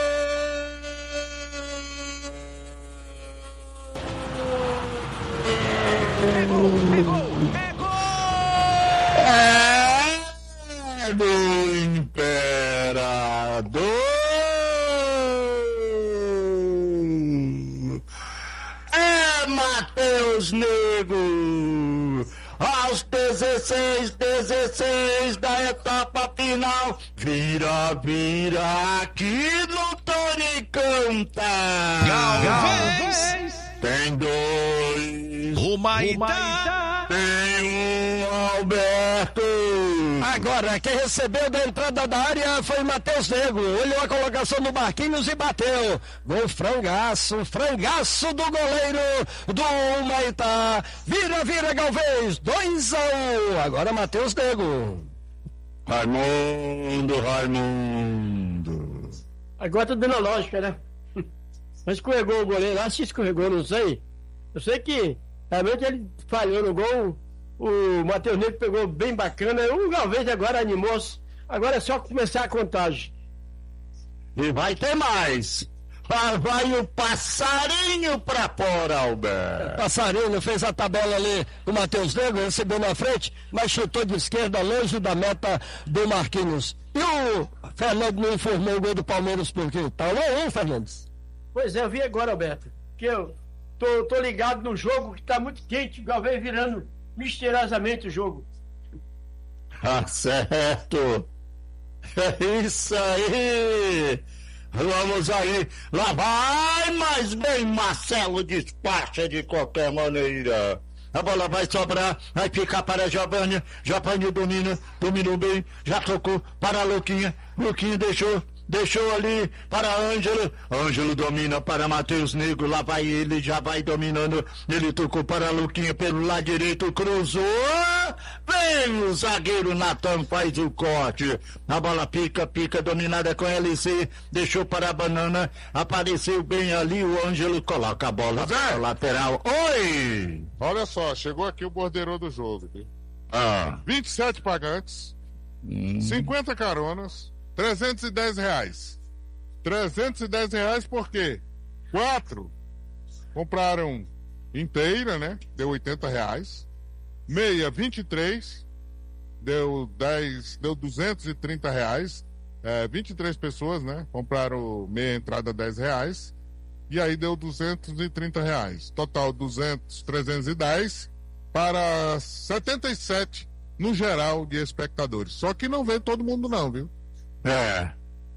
É gol, é gol, é gol! É do Imperador! É Matheus Negro! Aos dezesseis, dezesseis da etapa final, vira, vira aqui no Tonicão tá. Galvez, tem dois, o Maitá, tem um Alberto. Agora, quem recebeu da entrada da área foi Matheus Negro. Olhou a colocação do Marquinhos e bateu. Gol frangaço, frangaço do goleiro do Maitá. Vira, vira, Galvez, dois a um. Agora Matheus Negro. Raimundo, Raimundo. Agora tá dando a lógica, né? Mas escorregou o goleiro lá, se escorregou, não sei. Eu sei que realmente ele falhou no gol. O Matheus Negro pegou bem bacana. O Galvez agora animou-se. Agora é só começar a contagem. E vai ter mais. Lá vai o passarinho pra fora, Alberto. Passarinho fez a tabela ali do Matheus Negro, recebeu na frente, mas chutou de esquerda, longe da meta do Marquinhos. E o Fernando não informou o gol do Palmeiras por quê? Tá um a um, Fernandes? Pois é, eu vi agora, Alberto, que eu tô, tô ligado no jogo que tá muito quente, o Galvez virando misteriosamente o jogo. Tá certo. É isso aí. Vamos aí. Lá vai, mas bem, Marcelo despacha de qualquer maneira. A bola vai sobrar, vai ficar para Giovanni. Giovanni domina, dominou bem, já tocou para Luquinha. Luquinha deixou deixou ali para Ângelo, Ângelo domina para Matheus Negro, lá vai ele, já vai dominando, ele tocou para Luquinha pelo lado direito, cruzou, vem o zagueiro Natan, faz o corte, a bola pica, pica, dominada com L C, deixou para a Banana, apareceu bem ali, o Ângelo coloca a bola para lateral. Oi! Olha só, chegou aqui o borderô do jogo, viu? Ah. vinte e sete pagantes, hum. cinquenta caronas, trezentos e dez reais. trezentos e dez reais por quê? Quatro compraram inteira, né? Deu oitenta reais. Meia, vinte e três. Deu dez, deu duzentos e trinta reais. É, vinte e três pessoas, né? Compraram meia entrada, dez reais. E aí deu duzentos e trinta reais. Total, duzentos, trezentos e dez para setenta e sete no geral de espectadores. Só que não vê todo mundo não, viu? É,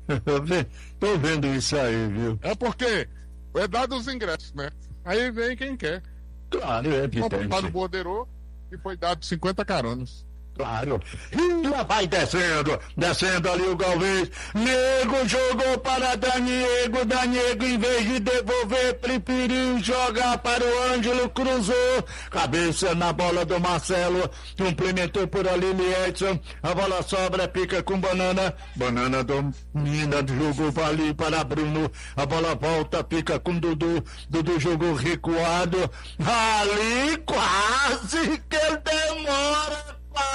tô vendo isso aí, viu? É porque é dado os ingressos, né? Aí vem quem quer. Claro, é evidente. Comprou no borderô e foi dado cinquenta caronas. Claro. E lá vai descendo, descendo ali o Galvez. Nego jogou para Daniego. Daniego, em vez de devolver, preferiu jogar para o Ângelo. Cruzou. Cabeça na bola do Marcelo. Cumprimentou por ali Edson. A bola sobra, pica com Banana. Banana domina, jogou ali para Bruno. A bola volta, pica com Dudu. Dudu jogou recuado. Ali quase que ele demora.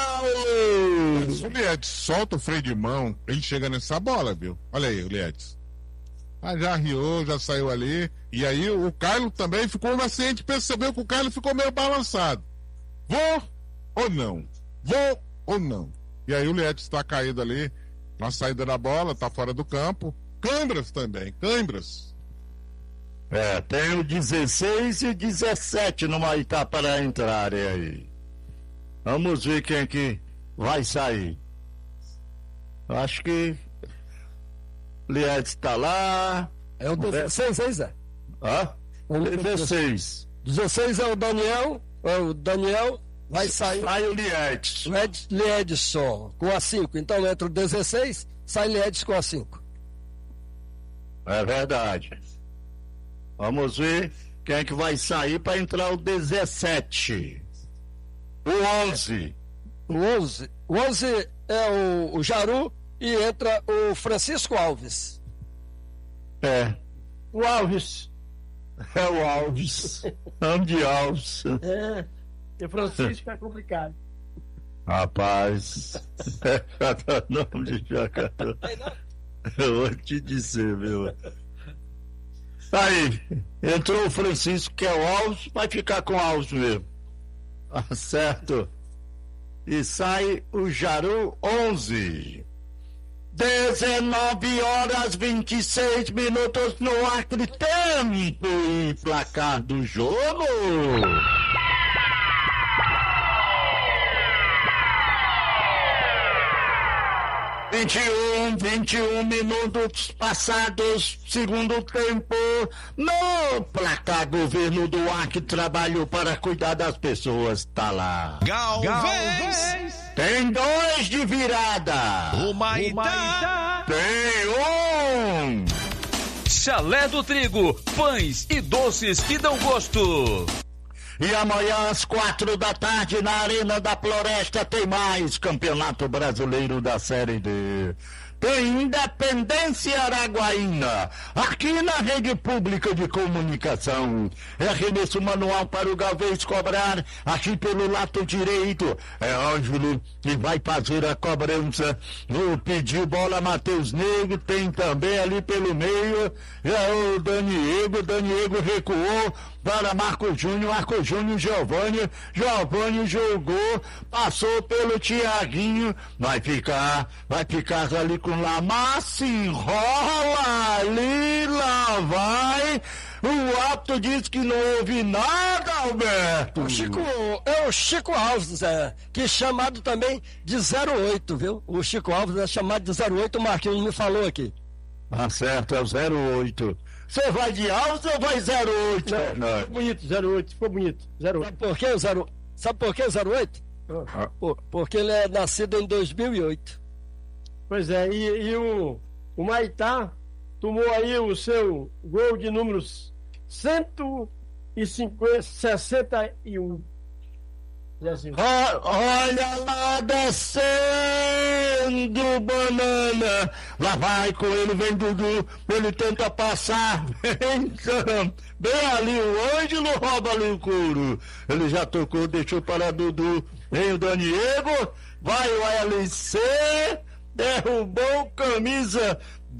Se o Liedes solta o freio de mão, ele chega nessa bola, viu? Olha aí, o Liedes. Ah, já riou, já saiu ali. E aí o Carlos também ficou assim, a gente percebeu que o Carlos ficou meio balançado. Vou ou não? Vou ou não? E aí o Liedes está caído ali na saída da bola, tá fora do campo. Câimbras também, câimbras. É, tem o dezesseis e dezessete no Maitá para entrar aí. Vamos ver quem é que vai sair. Acho que Liedes está lá. É o dezesseis, é Zé? Hã? O dezesseis. dezesseis é o Daniel. É o Daniel. Vai sair. Sai o Liedes. Liedes só, com a cinco. Então entra o dezesseis, sai Liedes com a cinco. É verdade. Vamos ver quem é que vai sair para entrar o dezessete. O onze. O onze. O onze é o, o Jaru e entra o Francisco Alves. É. O Alves. É o Alves. Nome de Alves. É. E o Francisco é complicado. Rapaz. É cada nome de jogador. Eu vou te dizer, meu. Aí, entrou o Francisco, que é o Alves, vai ficar com o Alves mesmo. Ah, certo. E sai o Jaru onze. dezenove horas vinte e seis minutos no Acre, tempo e placar do jogo. vinte e um, vinte e um minutos passados, segundo tempo, no placar Governo do Acre, trabalho para cuidar das pessoas, tá lá. Galvez! Tem dois de virada. O Maitá! Tem um. Chalé do Trigo, pães e doces que dão gosto. E amanhã às quatro da tarde na Arena da Floresta tem mais Campeonato Brasileiro da Série D. Tem Independência Araguaína, aqui na Rede Pública de Comunicação. É arremesso manual para o Galvez cobrar, aqui pelo lado direito. É Ângelo que vai fazer a cobrança. Vou pedir bola Matheus Negro, tem também ali pelo meio. É o Daniego, Daniego recuou para Marco Júnior, Marco Júnior, Giovanni, Giovanni jogou, passou pelo Tiaguinho, vai ficar, vai ficar ali com Lamar, se enrola ali, lá vai, o árbitro diz que não houve nada, Alberto. O Chico, é o Chico Alves, é, que é chamado também de zero oito, viu? O Chico Alves é chamado de zero oito, o Marquinhos me falou aqui. Tá certo, é o zero oito. Você vai de Alves ou vai zero oito? Não, não. Ficou bonito, zero oito, ficou bonito. zero oito. Sabe por que o zero? Sabe por que o zero oito? Ah. Por, porque ele é nascido em dois mil e oito. Pois é, e, e o, o Maitá tomou aí o seu gol de números cento e sessenta e um. Assim. Olha lá descendo, Banana. Lá vai com ele, vem Dudu. Ele tenta passar. Vem, bem ali, o Ângelo rouba ali o couro. Ele já tocou, deixou para Dudu. Vem o Daniego. Vai o L C. Derrubou camisa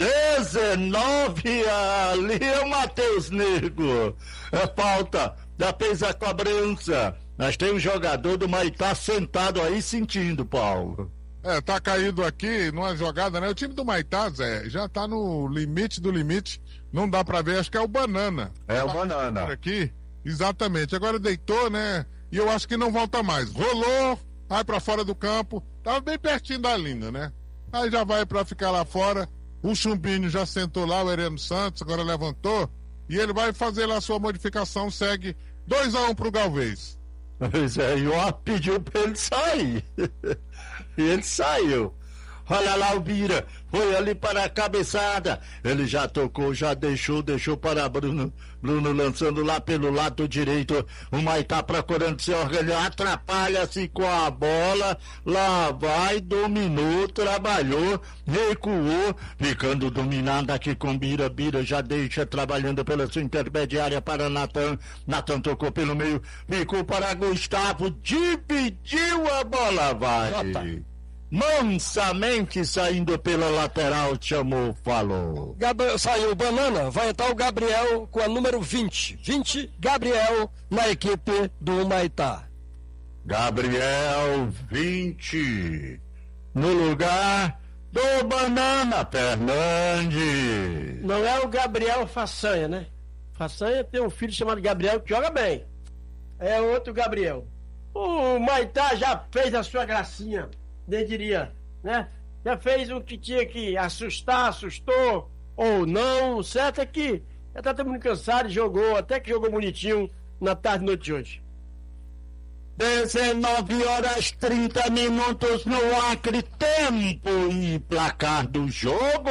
dezenove. Ali é o Matheus Nego. É falta. Já fez a cobrança. Nós temos um jogador do Maitá sentado aí sentindo, Paulo. É, tá caído aqui numa jogada, né? O time do Maitá, Zé, já tá no limite do limite. Não dá pra ver, acho que é o Banana. É tá o Banana. Aqui, exatamente. Agora deitou, né? E eu acho que não volta mais. Rolou, vai pra fora do campo. Tava bem pertinho da linha, né? Aí já vai pra ficar lá fora. O Chumbinho já sentou lá, o Hereno Santos, agora levantou. E ele vai fazer lá a sua modificação, segue dois a um pro Galvez. Pois é, e o pediu pra ele sair. E ele saiu. Olha lá o Bira, foi ali para a cabeçada. Ele já tocou, já deixou, deixou para Bruno. Bruno lançando lá pelo lado direito. O Maitá procurando se organizar, atrapalha-se com a bola. Lá vai, dominou, trabalhou, recuou, ficando dominado aqui com Bira. Bira já deixa trabalhando pela sua intermediária para Natan. Natan tocou pelo meio, ficou para Gustavo, dividiu a bola, vai. Jota. Mansamente saindo pela lateral, chamou, falou. Gabriel, saiu o Banana, vai entrar o Gabriel com a número vinte. vinte, Gabriel na equipe do Maitá. Gabriel, vinte. No lugar do Banana Fernandes. Não é o Gabriel Façanha, né? Façanha tem um filho chamado Gabriel que joga bem. É outro Gabriel. O Maitá já fez a sua gracinha. Nem diria, né? Já fez o que tinha que assustar, assustou ou não. O certo é que já tá todo mundo cansado e jogou, até que jogou bonitinho na tarde e noite de hoje. dezenove horas trinta minutos no Acre, tempo e placar do jogo.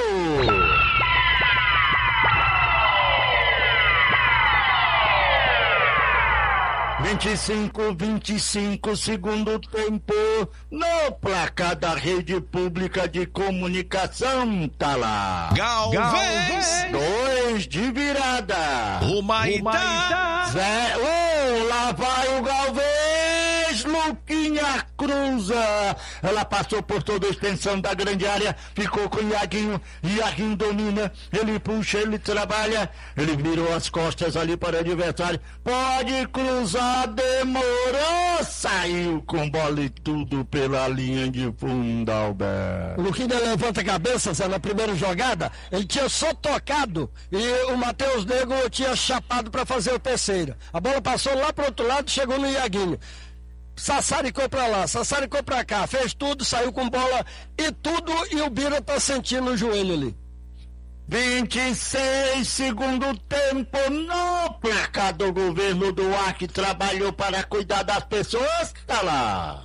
vinte e cinco, vinte e cinco, segundo tempo, no placar da Rede Pública de Comunicação, tá lá. Galvez! Dois de virada. O Maitá! Zé, oh, lá vai o Galvez, Luquinha cruza. Ela passou por toda a extensão da grande área, ficou com o Iaguinho, Iaguinho domina, ele puxa, ele trabalha, ele virou as costas ali para o adversário, pode cruzar. Demorou, saiu com bola e tudo pela linha de fundo, Alberto. O Luquinha levanta a cabeça, Zé, na primeira jogada, ele tinha só tocado e o Matheus Nego tinha chapado para fazer o terceiro. A bola passou lá pro outro lado, chegou no Iaguinho. Sassaricou pra lá, sassaricou pra cá, fez tudo, saiu com bola e tudo, e o Bira tá sentindo o joelho ali. vinte e seis, segundo tempo, no placar do governo do Acre, trabalhou para cuidar das pessoas, tá lá.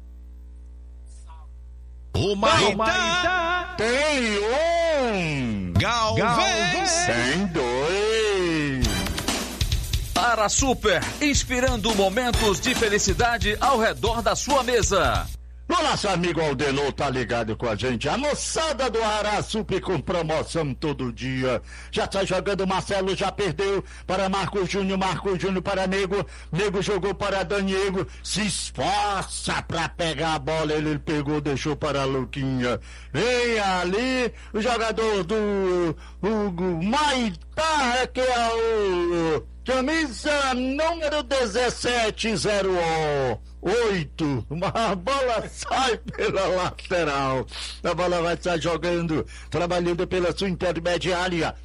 O Maitá tem um. Galvez tem dois. Para Super, inspirando momentos de felicidade ao redor da sua mesa. O nosso amigo Aldenor tá ligado com a gente. A moçada do Arasupe com promoção todo dia. Já tá jogando, Marcelo já perdeu para Marco Júnior, Marco Júnior para Nego. Nego jogou para Daniego. Se esforça para pegar a bola. Ele pegou, deixou para Luquinha. Vem ali o jogador do Hugo Maitá, que é o camisa número dezessete zero oito. A bola sai pela lateral. A bola vai estar jogando, trabalhando pela sua intermediária.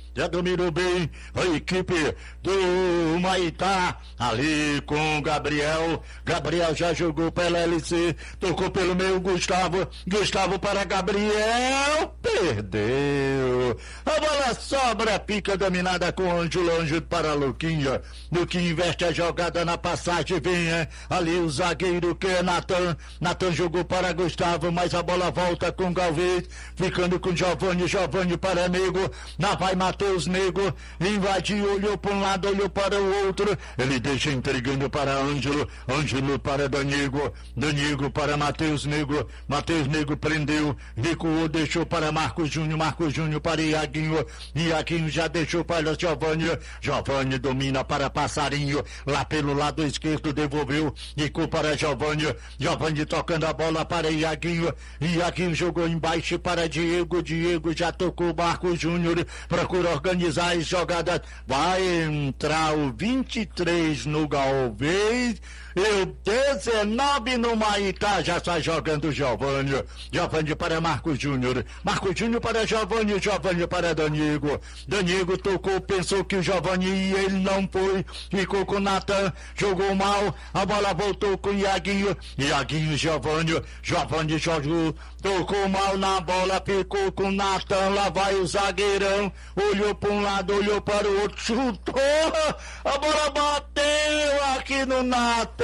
já dominou bem a equipe do Maitá, ali com o Gabriel, Gabriel já jogou pela L C, tocou pelo meio Gustavo, Gustavo para Gabriel, perdeu, a bola sobra, pica dominada com o Ângelo, Ângelo para Luquinha, Luquinha investe a jogada na passagem, vem é, ali o zagueiro que é Natan, Natan jogou para Gustavo, mas a bola volta com Galvez, ficando com Giovani, Giovani para Nego, lá vai Matheus Nego, invadiu, olhou para um lado, olhou para o outro, ele deixa entregando para Ângelo, Ângelo para Danigo, Danigo para Matheus Nego, Matheus Nego prendeu, recuou, deixou para Marcos Júnior, Marcos Júnior para Iaguinho, Iaguinho já deixou para Giovani, Giovani domina para Passarinho, lá pelo lado esquerdo devolveu, ficou para Giovani, Giovani tocando a bola para Iaguinho, Iaguinho jogou embaixo para Diego, Diego já tocou Marcos Júnior, procura organizar as jogadas, vai entrar o vinte e três no Galvez, e o dezenove no Maitá, já está jogando Giovani, Giovani para Marcos Júnior, Marcos Júnior para Giovani, Giovani para Danigo, Danigo tocou, pensou que o Giovani ia, ele não foi, ficou com o Natan, jogou mal, a bola voltou com o Iaguinho, Iaguinho, Giovani, Giovani jogou, tocou mal na bola, ficou com o Natan, lá vai o zagueirão, olhou para um lado, olhou para o outro, chutou, a bola bateu aqui no Natan,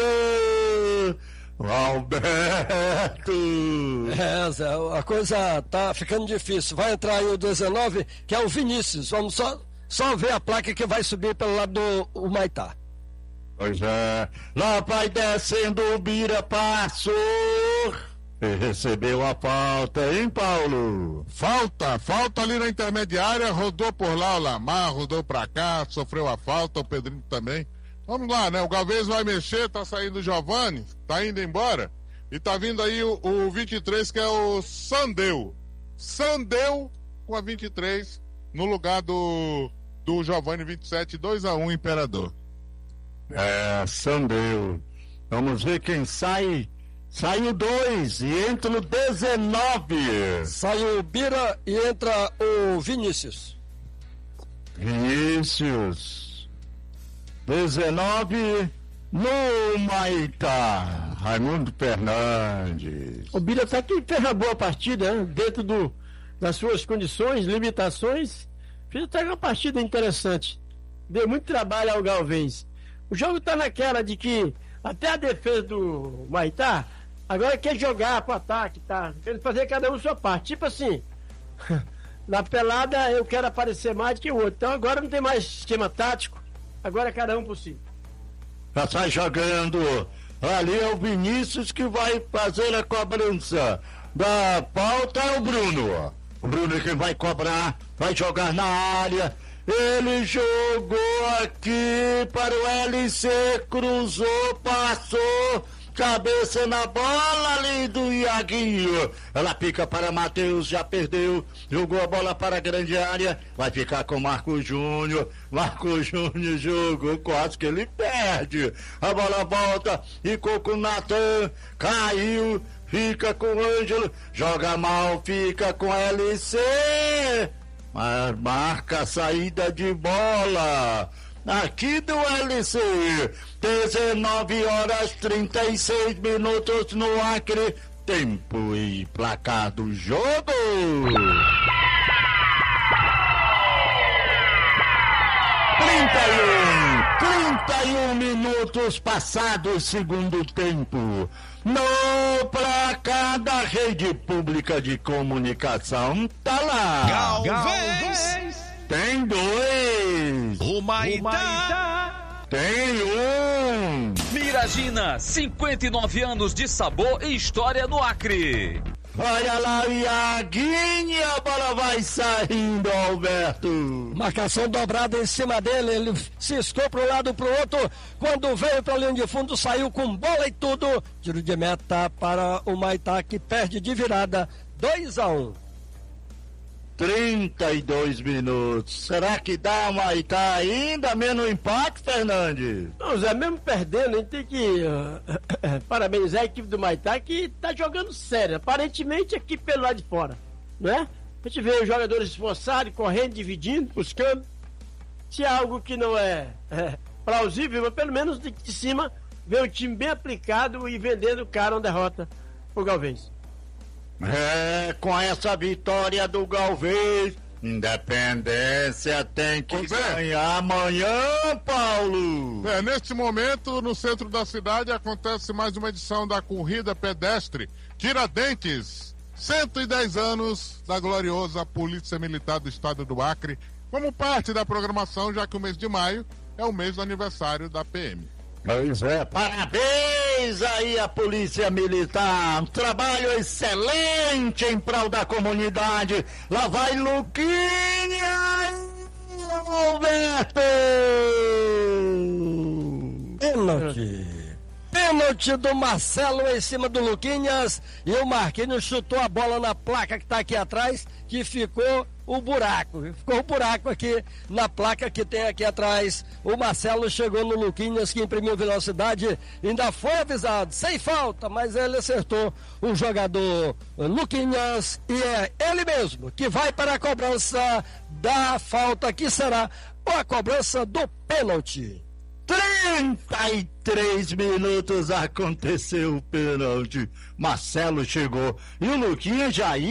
Alberto. É, Zé, a coisa tá ficando difícil, vai entrar aí o dezenove, que é o Vinícius, vamos só, só ver a placa que vai subir pelo lado do Maitá. Pois é, lá vai descendo o Bira, passou e recebeu a falta, hein, Paulo? Falta, falta ali na intermediária, rodou por lá o Lamar, rodou pra cá, sofreu a falta, o Pedrinho também. Vamos lá, né? O Galvez vai mexer, tá saindo o Giovani, tá indo embora, e tá vindo aí o, o vinte e três, que é o Sandeu. Sandeu com a vinte e três, no lugar do, do Giovani vinte e sete, dois a um, Imperador. É, Sandeu. Vamos ver quem sai. Saiu dois e entra o dezenove. Saiu o Bira e entra o Vinícius. Vinícius. dezenove no Maitá. Raimundo Fernandes. O Bira até que fez uma boa partida, né? Dentro do, das suas condições, limitações. Fez até uma partida interessante. Deu muito trabalho ao Galvez. O jogo tá naquela de que até a defesa do Maitá agora quer jogar pro ataque, tá? Quer fazer cada um sua parte. Tipo assim, na pelada eu quero aparecer mais do que o outro. Então agora não tem mais esquema tático. Agora é cada um por si. Já sai jogando. Ali é o Vinícius que vai fazer a cobrança. Da pauta é o Bruno. O Bruno é quem vai cobrar, vai jogar na área. Ele jogou aqui para o L C, cruzou, passou, cabeça na bola ali do Iaguinho. Ela pica para Matheus, já perdeu, jogou a bola para a grande área, vai ficar com Marcos Júnior. Marcos Júnior jogou, quase que ele perde. A bola volta, ficou com o Natan, caiu, fica com o Ângelo, joga mal, fica com L C. Mas marca a saída de bola aqui do L C, dezenove horas trinta e seis minutos no Acre, tempo e placar do jogo. trinta e um, trinta e um minutos passados, segundo tempo. No placar da Rede Pública de Comunicação, tá lá. Galvez. Tem dois. O Maitá. Tem um. Miragina, cinquenta e nove anos de sabor e história no Acre. Olha lá o Iaguinho, a bola vai saindo, Alberto. Marcação dobrada em cima dele, ele ciscou para um lado para o outro. Quando veio para a linha de fundo, saiu com bola e tudo. Tiro de meta para o Maitá, que perde de virada, dois a um. trinta e dois minutos. Será que dá Maitá ainda menos empate, Fernandes? Não, Zé, mesmo perdendo, a gente tem que uh, parabenizar a equipe do Maitá, que tá jogando sério. Aparentemente aqui pelo lado de fora, não é? A gente vê os jogadores esforçados, correndo, dividindo, buscando. Se é algo que não é, é plausível, mas pelo menos de, de cima, ver o time bem aplicado e vendendo o cara uma derrota pro Galvez. É, com essa vitória do Galvez, Independência tem que Pois é. ganhar amanhã, Paulo. É, neste momento, no centro da cidade, acontece mais uma edição da corrida pedestre Tiradentes. cento e dez anos da gloriosa Polícia Militar do Estado do Acre, como parte da programação, já que o mês de maio é o mês do aniversário da P M. Pois é, parabéns aí à Polícia Militar, um trabalho excelente em prol da comunidade. Lá vai Luquinha, Alberto! Pênalti. Pênalti do Marcelo em cima do Luquinhas e o Marquinhos chutou a bola na placa que está aqui atrás, que ficou o buraco. Ficou o buraco aqui na placa que tem aqui atrás. O Marcelo chegou no Luquinhas, que imprimiu velocidade, ainda foi avisado, sem falta, mas ele acertou o jogador Luquinhas e é ele mesmo que vai para a cobrança da falta, que será a cobrança do pênalti. trinta e três minutos aconteceu o pênalti. Marcelo chegou e o Luquinha já ia